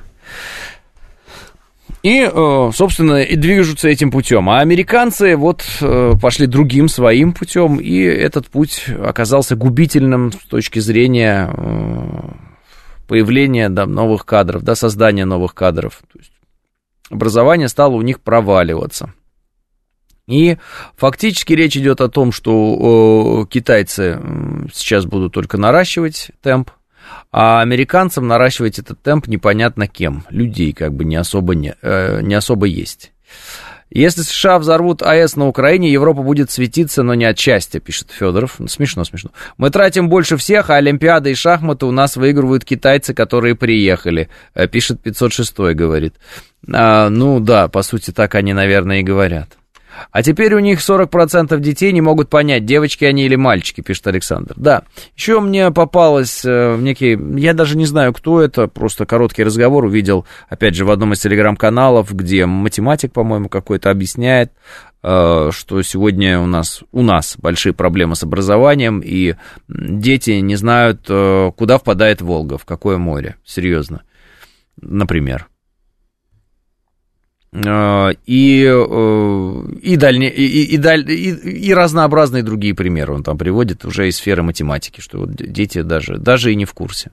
S2: И, собственно, и движутся этим путем. А американцы вот пошли другим, своим путем, и этот путь оказался губительным с точки зрения появления новых кадров, создания новых кадров. То есть образование стало у них проваливаться. И фактически речь идет о том, что китайцы сейчас будут только наращивать темп, а американцам наращивать этот темп непонятно кем. Людей как бы не особо есть. Если США взорвут АЭС на Украине, Европа будет светиться, но не от счастья, пишет Федоров. Смешно. Мы тратим больше всех, а Олимпиады и шахматы у нас выигрывают китайцы, которые приехали, пишет 506, говорит. Ну да, по сути, так они, наверное, и говорят. А теперь у них 40% детей не могут понять, девочки они или мальчики, пишет Александр. Да, еще мне попалось некий, я даже не знаю, кто это, просто короткий разговор увидел, опять же, в одном из телеграм-каналов, где математик, по-моему, какой-то объясняет, что сегодня у нас большие проблемы с образованием, и дети не знают, куда впадает Волга, в какое море, серьезно, например. И разнообразные другие примеры он там приводит уже из сферы математики, что вот дети даже и не в курсе.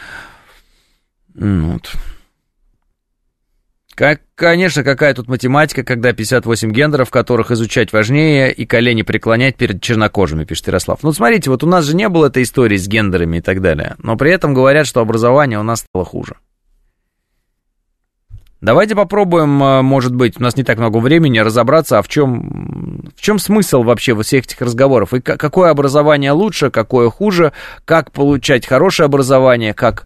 S2: Вот. Конечно, какая тут математика, когда 58 гендеров, которых изучать важнее, и колени преклонять перед чернокожими, пишет Ярослав. Ну, смотрите, вот у нас же не было этой истории с гендерами и так далее, но при этом говорят, что образование у нас стало хуже. Давайте попробуем, может быть, у нас не так много времени, разобраться, а в чем смысл вообще всех этих разговоров, и какое образование лучше, какое хуже, как получать хорошее образование, как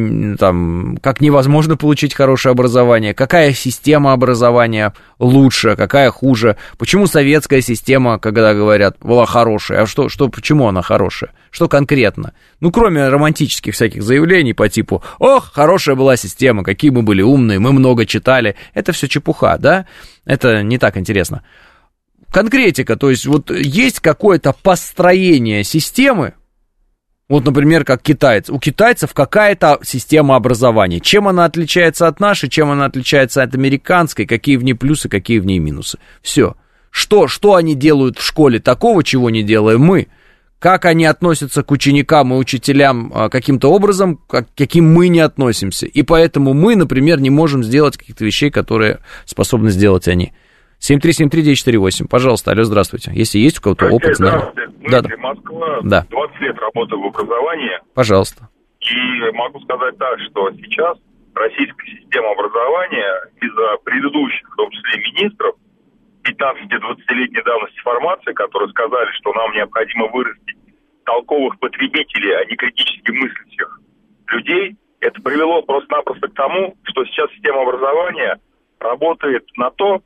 S2: невозможно получить хорошее образование, какая система образования лучше, какая хуже, почему советская система, когда говорят, была хорошая, а почему она хорошая, что конкретно? Ну, кроме романтических всяких заявлений по типу, ох, хорошая была система, какие мы были умные, мы много читали, это все чепуха, да, это не так интересно. Конкретика, то есть вот есть какое-то построение системы. Вот, например, как китайцы. У китайцев какая-то система образования. Чем она отличается от нашей, чем она отличается от американской, какие в ней плюсы, какие в ней минусы. Все. Что они делают в школе такого, чего не делаем мы? Как они относятся к ученикам и учителям каким-то образом, каким мы не относимся. И поэтому мы, например, не можем сделать каких-то вещей, которые способны сделать они. 7373948, пожалуйста, алло, здравствуйте. Если есть у кого-то опыт,
S7: здравствуйте.
S2: Да.
S7: Москва,
S2: да.
S7: 20 лет работаю в образовании.
S2: Пожалуйста.
S7: И могу сказать так, что сейчас российская система образования из-за предыдущих, в том числе министров, 15-20-летней давности формации, которые сказали, что нам необходимо вырастить толковых потребителей, а не критически мыслящих людей, это привело просто-напросто к тому, что сейчас система образования работает на то,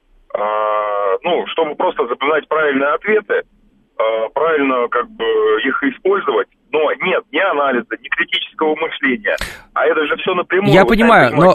S7: чтобы просто запоминать правильные ответы, правильно как бы их использовать, но нет ни анализа, ни критического мышления, а это же все напрямую.
S2: Я понимаю, но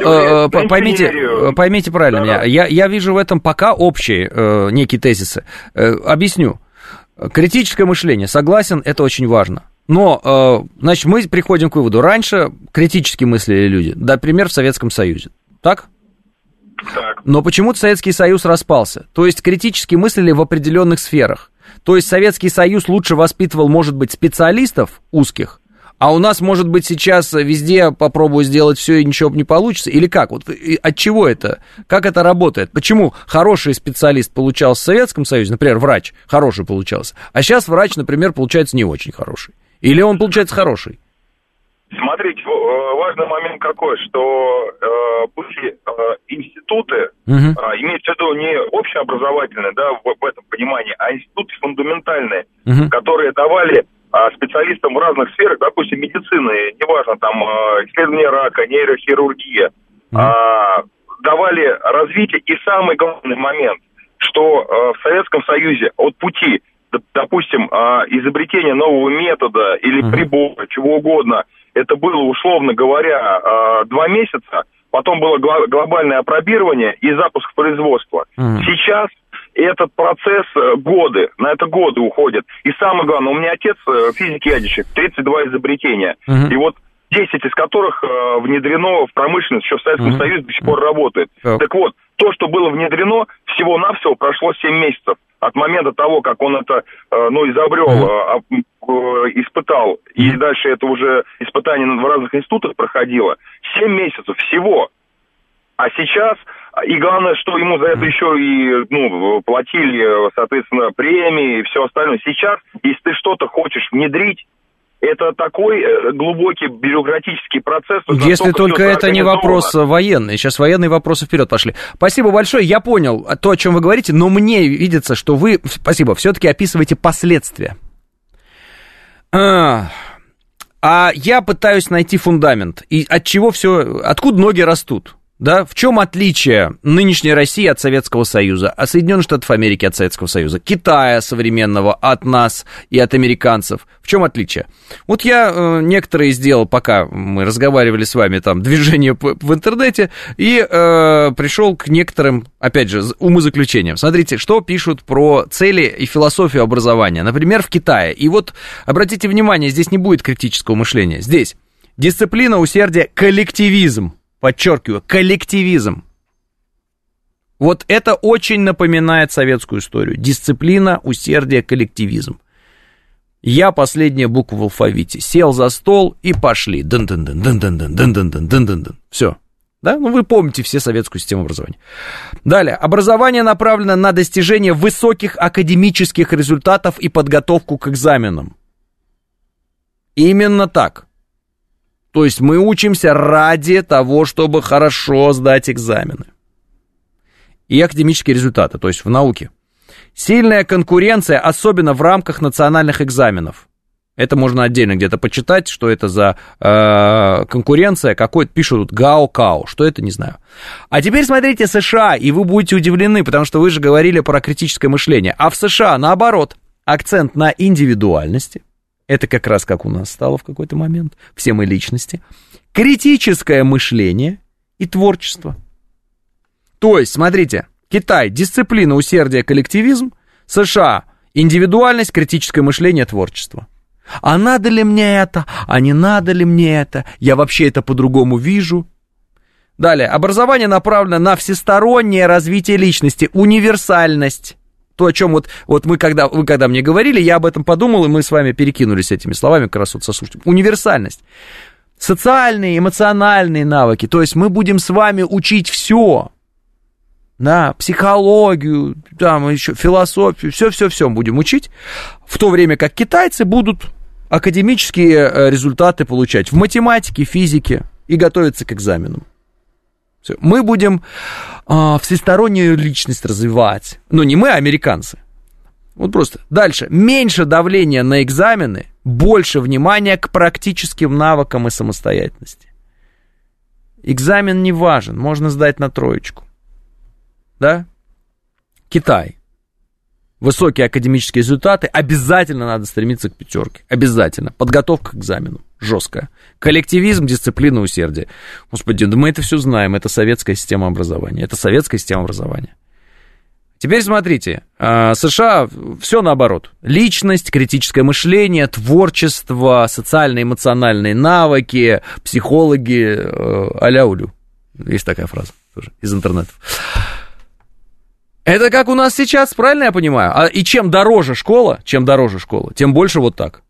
S2: поймите правильно меня, я вижу в этом пока общие некие тезисы. Объясню. Критическое мышление, согласен, это очень важно. Но, значит, мы приходим к выводу, раньше критически мыслили люди, например, в Советском Союзе, так?
S7: Так.
S2: Но почему-то Советский Союз распался. То есть критически мыслили в определенных сферах. То есть Советский Союз лучше воспитывал, может быть, специалистов узких, а у нас, может быть, сейчас везде попробую сделать все и ничего не получится? Или как? Вот от чего это? Как это работает? Почему хороший специалист получался в Советском Союзе, например, врач хороший получался, а сейчас врач, например, получается не очень хороший? Или он получается хороший?
S7: Смотрите, важный момент какой, что были институты, имеется в виду не общеобразовательные, да, в этом понимании, а институты фундаментальные, которые давали специалистам в разных сферах, допустим, медицины, неважно, там, исследование рака, нейрохирургия, давали развитие. И самый главный момент, что в Советском Союзе от пути допустим, изобретение нового метода или прибора, чего угодно, это было, условно говоря, 2 месяца, потом было глобальное апробирование и запуск производства. Сейчас этот процесс годы, на это годы уходят. И самое главное, у меня отец физик-ядерщик, 32 изобретения. И вот 10 из которых внедрено в промышленность, еще в Советском Союзе до сих пор работает. Так вот, то, что было внедрено, всего-навсего прошло 7 месяцев от момента того, как он это, изобрел, испытал, и дальше это уже испытание в разных институтах проходило. 7 месяцев всего. А сейчас, и главное, что ему за это еще и, платили, соответственно, премии и все остальное. Сейчас, если ты что-то хочешь внедрить, это такой глубокий бюрократический процесс.
S2: Если только это не вопрос военный. Сейчас военные вопросы вперед пошли. Спасибо большое. Я понял то, о чем вы говорите, но мне видится, что вы, спасибо, все-таки описываете последствия. А я пытаюсь найти фундамент. И от чего все, откуда ноги растут? Да, в чем отличие нынешней России от Советского Союза, а Соединенных Штатов Америки от Советского Союза, Китая современного от нас и от американцев? В чем отличие? Вот я некоторые сделал, пока мы разговаривали с вами, там, движение в интернете, и пришел к некоторым, опять же, умозаключениям. Смотрите, что пишут про цели и философию образования. Например, в Китае. И вот, обратите внимание, здесь не будет критического мышления. Здесь дисциплина, усердие, коллективизм. Подчеркиваю, коллективизм. Вот это очень напоминает советскую историю. Дисциплина, усердие, коллективизм. Я последняя буква в алфавите. Сел за стол и пошли. Дын-дын-дын. Все. Да? Вы помните все советскую систему образования. Далее. Образование направлено на достижение высоких академических результатов и подготовку к экзаменам. Именно так. То есть мы учимся ради того, чтобы хорошо сдать экзамены. И академические результаты, то есть в науке. Сильная конкуренция, особенно в рамках национальных экзаменов. Это можно отдельно где-то почитать, что это за конкуренция, какой-то пишут тут гао-као, что это, не знаю. А теперь смотрите США, и вы будете удивлены, потому что вы же говорили про критическое мышление. А в США, наоборот, акцент на индивидуальности. Это как раз как у нас стало в какой-то момент. Все мы личности. Критическое мышление и творчество. То есть, смотрите, Китай, дисциплина, усердие, коллективизм. США, индивидуальность, критическое мышление, творчество. А надо ли мне это? А не надо ли мне это? Я вообще это по-другому вижу. Далее, образование направлено на всестороннее развитие личности, универсальность. То, о чем вот вы когда мне говорили, я об этом подумал, и мы с вами перекинулись этими словами, как раз вот со слушателем. Универсальность. Социальные, эмоциональные навыки. То есть мы будем с вами учить все. Да, психологию, там еще философию, все будем учить. В то время как китайцы будут академические результаты получать в математике, физике и готовиться к экзаменам. Все. Мы будем всестороннюю личность развивать. Но не мы, а американцы. Вот просто. Дальше. Меньше давления на экзамены, больше внимания к практическим навыкам и самостоятельности. Экзамен не важен, можно сдать на 3. Да? Китай. Высокие академические результаты, обязательно надо стремиться к 5. Обязательно. Подготовка к экзамену. Жесткая. Коллективизм, дисциплина, усердие. Господи, да мы это все знаем. Это советская система образования. Это советская система образования. Теперь смотрите. США все наоборот. Личность, критическое мышление, творчество, социально-эмоциональные навыки, психологи, аля-улю. Есть такая фраза тоже из интернета. Это как у нас сейчас, правильно я понимаю? И чем дороже школа, тем больше вот так.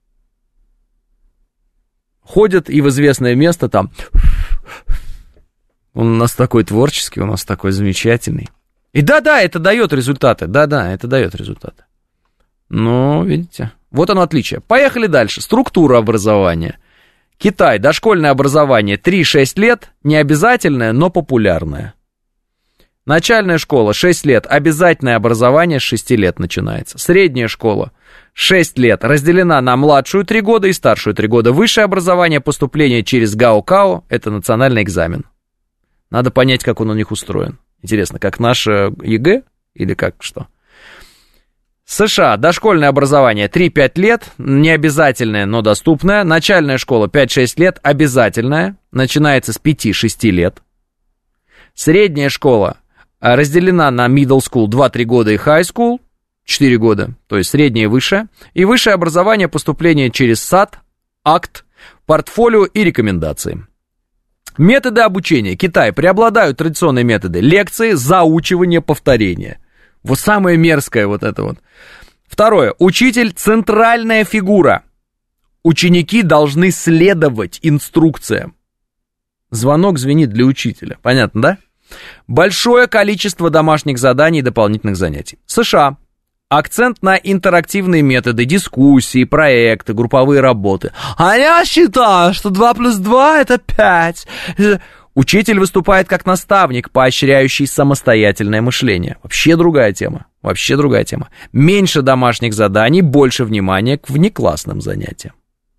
S2: Ходят и в известное место там. Он у нас такой творческий, у нас такой замечательный. И да, это дает результаты. Да, это дает результаты. Ну, видите, вот оно отличие. Поехали дальше. Структура образования. Китай, дошкольное образование 3-6 лет, не обязательное, но популярное. Начальная школа 6 лет, обязательное образование с 6 лет начинается. Средняя школа 6 лет, разделена на младшую 3 года и старшую 3 года. Высшее образование, поступление через гао-као, это национальный экзамен. Надо понять, как он у них устроен. Интересно, как наш ЕГЭ или как что? США. Дошкольное образование 3-5 лет, необязательное, но доступное. Начальная школа 5-6 лет, обязательная, начинается с 5-6 лет. Средняя школа разделена на middle school 2-3 года и high school 4 года, то есть среднее и высшее. И высшее образование, поступление через САТ, акт, портфолио и рекомендации. Методы обучения. Китай. Преобладают традиционные методы. Лекции, заучивание, повторение. Вот самое мерзкое вот это вот. Второе. Учитель – центральная фигура. Ученики должны следовать инструкциям. Звонок звенит для учителя. Понятно, да? Большое количество домашних заданий и дополнительных занятий. США. Акцент на интерактивные методы, дискуссии, проекты, групповые работы. А я считаю, что 2 + 2 это 5. Учитель выступает как наставник, поощряющий самостоятельное мышление. Вообще другая тема. Меньше домашних заданий, больше внимания к внеклассным занятиям.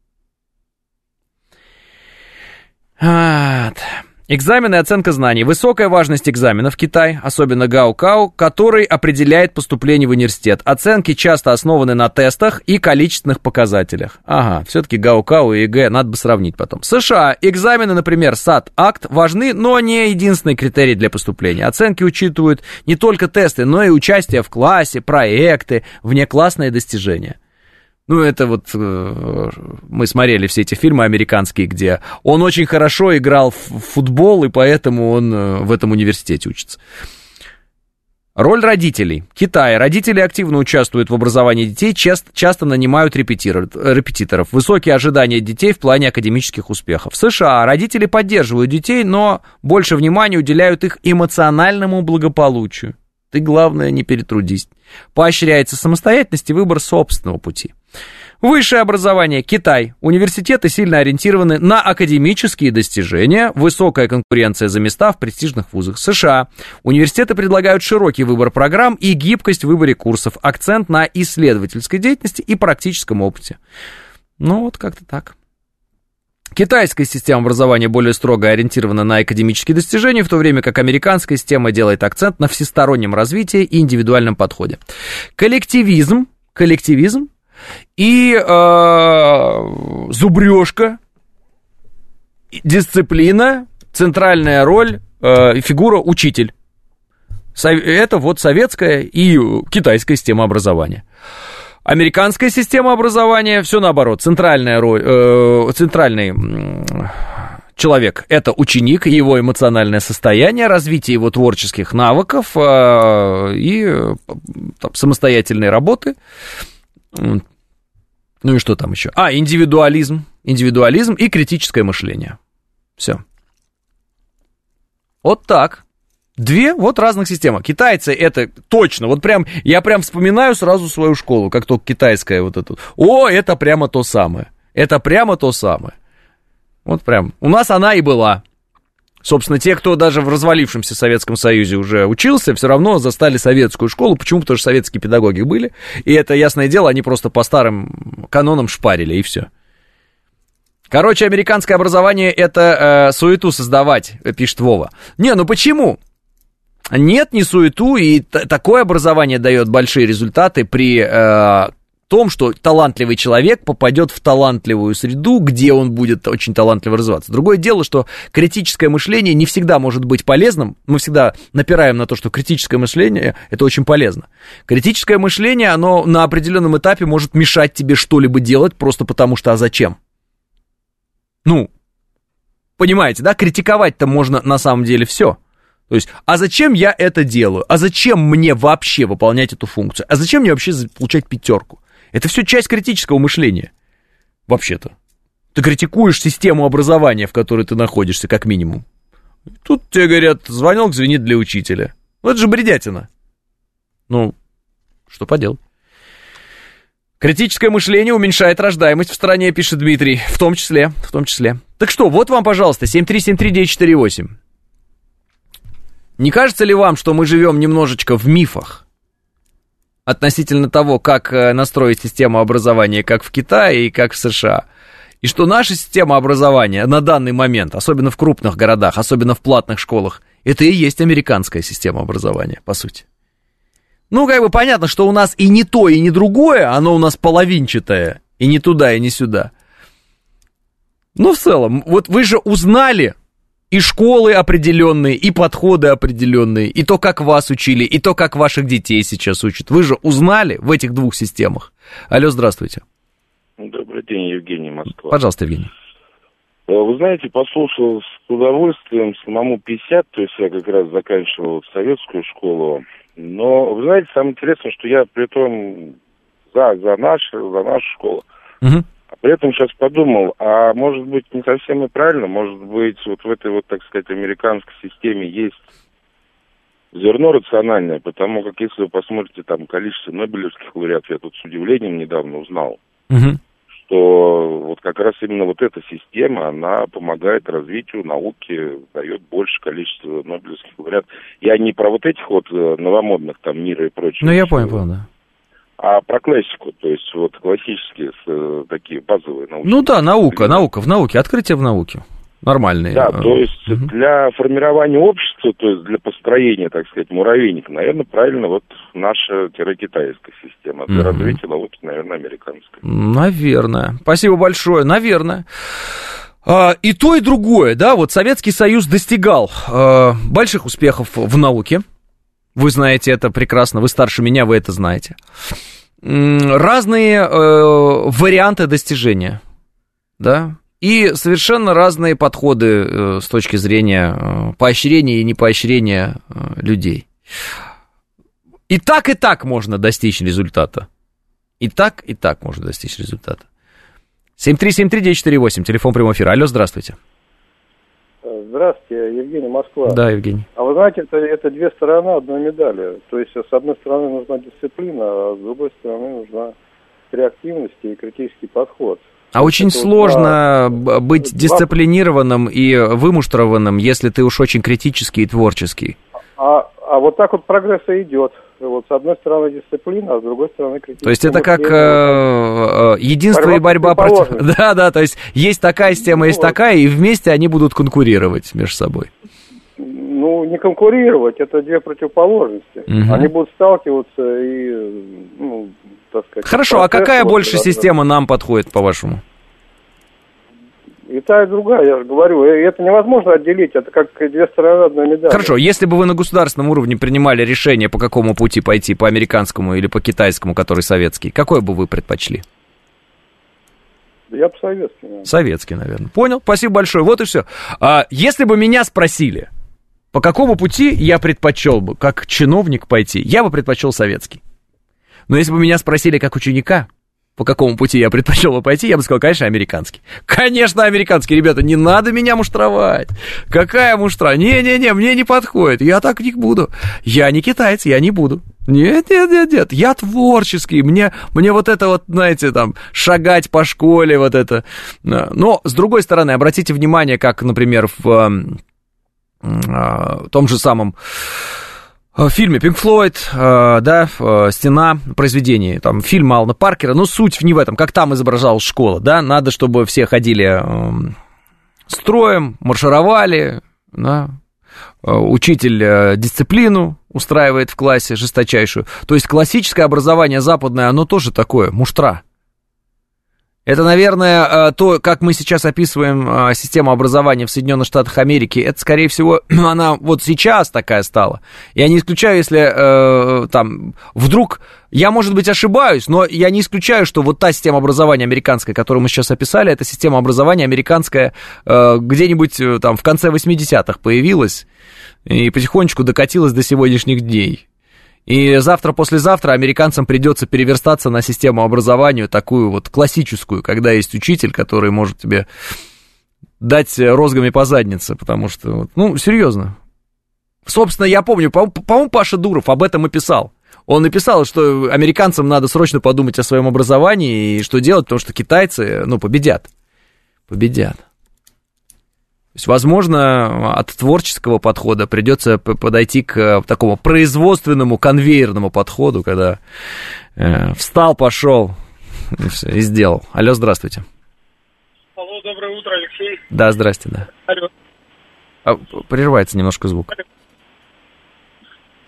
S2: Экзамены и оценка знаний. Высокая важность экзаменов в Китае, особенно Гаокао, который определяет поступление в университет. Оценки часто основаны на тестах и количественных показателях. Ага, все-таки Гаокао и ЕГЭ надо бы сравнить потом. США. Экзамены, например, САТ, акт важны, но не единственный критерий для поступления. Оценки учитывают не только тесты, но и участие в классе, проекты, внеклассные достижения. Ну, это вот мы смотрели все эти фильмы американские, где он очень хорошо играл в футбол, и поэтому он в этом университете учится. Роль родителей. Китай. Родители активно участвуют в образовании детей, часто нанимают репетиторов. Высокие ожидания детей в плане академических успехов. В США. Родители поддерживают детей, но больше внимания уделяют их эмоциональному благополучию. Ты, главное, не перетрудись. Поощряется самостоятельность и выбор собственного пути. Высшее образование. Китай. Университеты сильно ориентированы на академические достижения, высокая конкуренция за места в престижных вузах. США. Университеты предлагают широкий выбор программ и гибкость в выборе курсов, акцент на исследовательской деятельности и практическом опыте. Ну, вот как-то так. Китайская система образования более строго ориентирована на академические достижения, в то время как американская система делает акцент на всестороннем развитии и индивидуальном подходе. Коллективизм и зубрежка, дисциплина, центральная роль, фигура учитель. Это вот советская и китайская система образования. Американская система образования, все наоборот, центральный человек – это ученик, его эмоциональное состояние, развитие его творческих навыков и там, самостоятельной работы. Ну и что там еще? Индивидуализм и критическое мышление. Все. Вот так. 2 вот разных системы. Китайцы это точно, вот прям, я прям вспоминаю сразу свою школу, как только китайская вот эта. Это прямо то самое. Вот прям. У нас она и была. Собственно, те, кто даже в развалившемся Советском Союзе уже учился, все равно застали советскую школу. Почему? Потому что советские педагоги были. И это, ясное дело, они просто по старым канонам шпарили, и все. Короче, американское образование это суету создавать, пишет Вова. Ну почему? Нет, не суету, и такое образование дает большие результаты при том, что талантливый человек попадет в талантливую среду, где он будет очень талантливо развиваться. Другое дело, что критическое мышление не всегда может быть полезным. Мы всегда напираем на то, что критическое мышление – это очень полезно. Критическое мышление, оно на определенном этапе может мешать тебе что-либо делать просто потому что, а зачем? Понимаете, да? Критиковать-то можно на самом деле все. То есть, а зачем я это делаю? А зачем мне вообще выполнять эту функцию? А зачем мне вообще получать 5? Это все часть критического мышления. Вообще-то. Ты критикуешь систему образования, в которой ты находишься, как минимум. Тут тебе говорят, звонок звенит для учителя. Это же бредятина. Что поделать. Критическое мышление уменьшает рождаемость в стране, пишет Дмитрий. В том числе. Так что, вот вам, пожалуйста, 7373948. Не кажется ли вам, что мы живем немножечко в мифах относительно того, как настроить систему образования как в Китае и как в США? И что наша система образования на данный момент, особенно в крупных городах, особенно в платных школах, это и есть американская система образования, по сути. Ну, как бы понятно, что у нас и не то, и не другое, оно у нас половинчатое, и не туда, и не сюда. Но в целом, вот вы же узнали и школы определенные, и подходы определенные, и то, как вас учили, и то, как ваших детей сейчас учат. Вы же узнали в этих двух системах. Алло, здравствуйте.
S8: Добрый день, Евгений, Москва.
S2: Пожалуйста, Евгений.
S8: Вы знаете, послушал с удовольствием, самому 50, то есть я как раз заканчивал советскую школу. Но, вы знаете, самое интересное, что я при этом за нашу школу.
S2: Угу.
S8: А при этом сейчас подумал, а может быть не совсем и правильно, может быть вот в этой вот, так сказать, американской системе есть зерно рациональное, потому как если вы посмотрите там количество нобелевских лауреатов, я тут с удивлением недавно узнал, что вот как раз именно вот эта система, она помогает развитию науки, дает больше количества нобелевских лауреатов. Я не про вот этих вот новомодных там мира и прочее.
S2: Ну, я понял, да.
S8: А про классику, то есть вот классические такие базовые науки.
S2: Ну да, наука в науке, открытие в науке. Нормальные.
S8: Да, то есть для формирования общества, то есть для построения, так сказать, муравейника, наверное, правильно вот наша китайская система. Для развития науки, наверное, американская.
S2: Наверное. Спасибо большое. Наверное. И то, и другое, да, вот Советский Союз достигал больших успехов в науке. Вы знаете это прекрасно, вы старше меня, вы это знаете. Разные варианты достижения, да, и совершенно разные подходы с точки зрения поощрения и непоощрения людей. И так можно достичь результата. И так можно достичь результата. 7373948, телефон прямого эфира. Алло, здравствуйте.
S9: Здравствуйте, Евгений, Москва.
S2: Да, Евгений.
S9: А вы знаете, это две стороны одной медали. То есть, с одной стороны, нужна дисциплина, а с другой стороны, нужна реактивность и критический подход.
S2: А очень сложно быть дисциплинированным и вымуштрованным, если ты уж очень критический и творческий.
S9: А вот так вот прогресс и идет. Вот с одной стороны дисциплина, а с другой стороны критический.
S2: То есть это как единство и борьба против... Да, то есть есть такая система, есть такая, и вместе они будут конкурировать между собой.
S9: Ну, не конкурировать, это две противоположности. Они будут сталкиваться и, так сказать...
S2: Хорошо, а какая больше система нам подходит, по-вашему?
S9: И та, и другая, я же говорю, это невозможно отделить, это как две стороны одной медали.
S2: Хорошо, если бы вы на государственном уровне принимали решение, по какому пути пойти, по американскому или по китайскому, который советский, какой бы вы предпочли?
S9: Я бы советский, наверное.
S2: Советский, наверное. Понял, спасибо большое, вот и все. Если бы меня спросили, по какому пути я предпочел бы, как чиновник пойти, я бы предпочел советский. Но если бы меня спросили, как ученика, по какому пути я предпочел бы пойти, я бы сказал, конечно, американский. Конечно, американский, ребята, не надо меня муштровать. Какая муштра? Не-не-не, мне не подходит, я так не буду. Я не китаец, я не буду. Нет, я творческий, мне вот это вот, знаете, там, шагать по школе, вот это. Но, с другой стороны, обратите внимание, как, например, в том же самом... В фильме Pink Floyd, да, «Стена», произведение, там, фильм Алана Паркера, но суть не в этом, как там изображалась школа, да, надо, чтобы все ходили строем, маршировали, да, учитель дисциплину устраивает в классе жесточайшую, то есть классическое образование западное, оно тоже такое, муштра. Это, наверное, то, как мы сейчас описываем систему образования в Соединенных Штатах Америки, это, скорее всего, она вот сейчас такая стала. Я не исключаю, если там вдруг, я, может быть, ошибаюсь, но я не исключаю, что вот та система образования американская, которую мы сейчас описали, это система образования американская где-нибудь там в конце 80-х появилась и потихонечку докатилась до сегодняшних дней. И завтра-послезавтра американцам придется переверстаться на систему образования, такую вот классическую, когда есть учитель, который может тебе дать розгами по заднице, потому что, ну, серьезно. Собственно, я помню, по-моему, Паша Дуров об этом и писал. Он написал, что американцам надо срочно подумать о своем образовании и что делать, потому что китайцы, ну, победят. То есть, возможно, от творческого подхода придется подойти к такому производственному, конвейерному подходу, когда встал, пошел и все, и сделал. Алло, здравствуйте.
S10: Алло, доброе утро, Алексей.
S2: Да, здрасте, да.
S10: Алло.
S2: Прерывается немножко звук.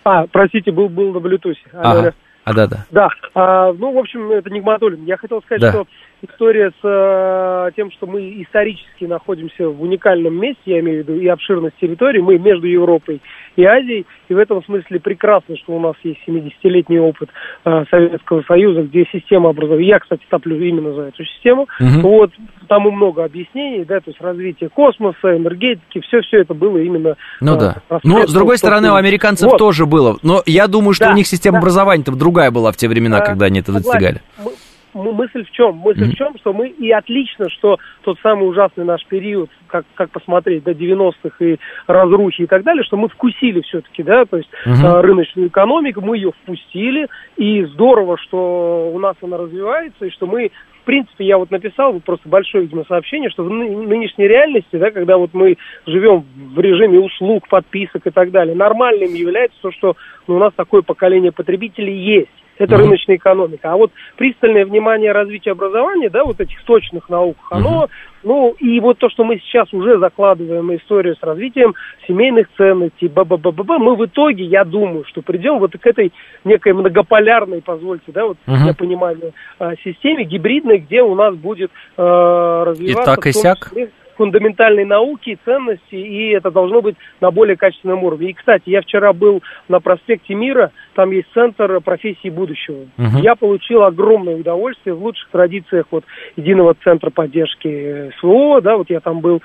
S10: Простите, был на Bluetooth.
S2: Да.
S10: Да, в общем, это Нигматуллин. Я хотел сказать, что история с тем, что мы исторически находимся в уникальном месте, я имею в виду и обширность территории, мы между Европой и Азией, и в этом смысле прекрасно, что у нас есть 70-летний опыт Советского Союза, где система образования, я, кстати, топлю именно за эту систему, вот, там и много объяснений, да, то есть развитие космоса, энергетики, все это было именно...
S2: Но, с другой стороны, у американцев тоже было, но я думаю, что у них система образования-то другая была в те времена, когда они это достигали.
S10: Мысль в чем? Что мы, и отлично, что тот самый ужасный наш период, как посмотреть, до 90-х и разрухи и так далее, что мы вкусили все-таки, да, то есть рыночную экономику, мы ее впустили, и здорово, что у нас она развивается, и что мы, в принципе, я вот написал просто большое, видимо, сообщение, что в нынешней реальности, да, когда вот мы живем в режиме услуг, подписок и так далее, нормальным является то, что у нас такое поколение потребителей есть. Это рыночная экономика. А вот пристальное внимание развития образования, да, вот этих точных наук, оно, и вот то, что мы сейчас уже закладываем историю с развитием семейных ценностей, мы в итоге, я думаю, что придем вот к этой некой многополярной, позвольте, да, вот для понимания, системе гибридной, где у нас будет развиваться...
S2: И так, и сяк.
S10: Фундаментальной науки, ценности, и это должно быть на более качественном уровне. И, кстати, я вчера был на проспекте Мира, там есть центр профессий будущего. Я получил огромное удовольствие в лучших традициях вот единого центра поддержки СВО, да, вот я там был,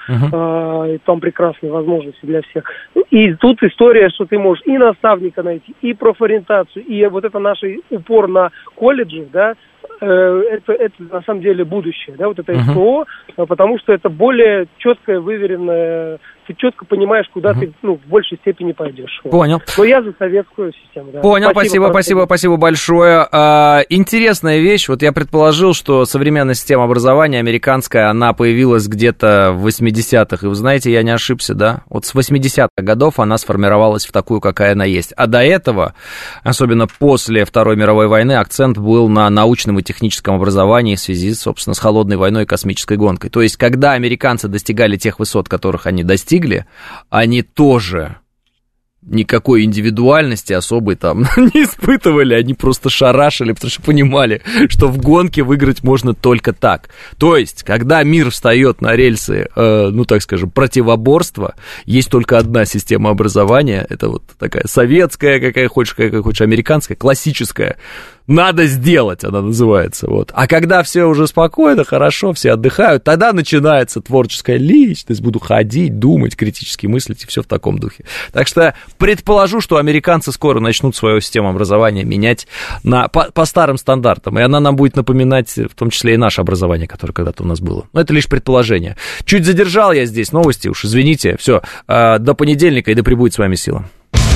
S10: там прекрасные возможности для всех. И тут история, что ты можешь и наставника найти, и профориентацию, и вот это наш упор на колледжи, да, это на самом деле будущее, да, вот это СПО, потому что это более четкое, выверенное, ты четко понимаешь, куда ты, в большей степени пойдешь.
S2: Понял.
S10: Но я за советскую систему, да.
S2: Понял, спасибо большое. Интересная вещь, вот я предположил, что современная система образования американская, она появилась где-то в 80-х, и вы знаете, я не ошибся, да, вот с 80-х годов она сформировалась в такую, какая она есть, а до этого, особенно после Второй мировой войны, акцент был на научном и техническом образовании в связи, собственно, с холодной войной и космической гонкой. То есть, когда американцы достигали тех высот, которых они достигли, они тоже никакой индивидуальности особой там не испытывали, они просто шарашили, потому что понимали, что в гонке выиграть можно только так. То есть, когда мир встает на рельсы, так скажем, противоборства, есть только одна система образования, это вот такая советская, какая хочешь, американская, классическая. Надо сделать, она называется. Вот. А когда все уже спокойно, хорошо, все отдыхают, тогда начинается творческая личность, буду ходить, думать, критически мыслить, и все в таком духе. Так что предположу, что американцы скоро начнут свою систему образования менять по старым стандартам, и она нам будет напоминать, в том числе и наше образование, которое когда-то у нас было. Но это лишь предположение. Чуть задержал я здесь новости, уж извините. Все, до понедельника, и да пребудет с вами сила.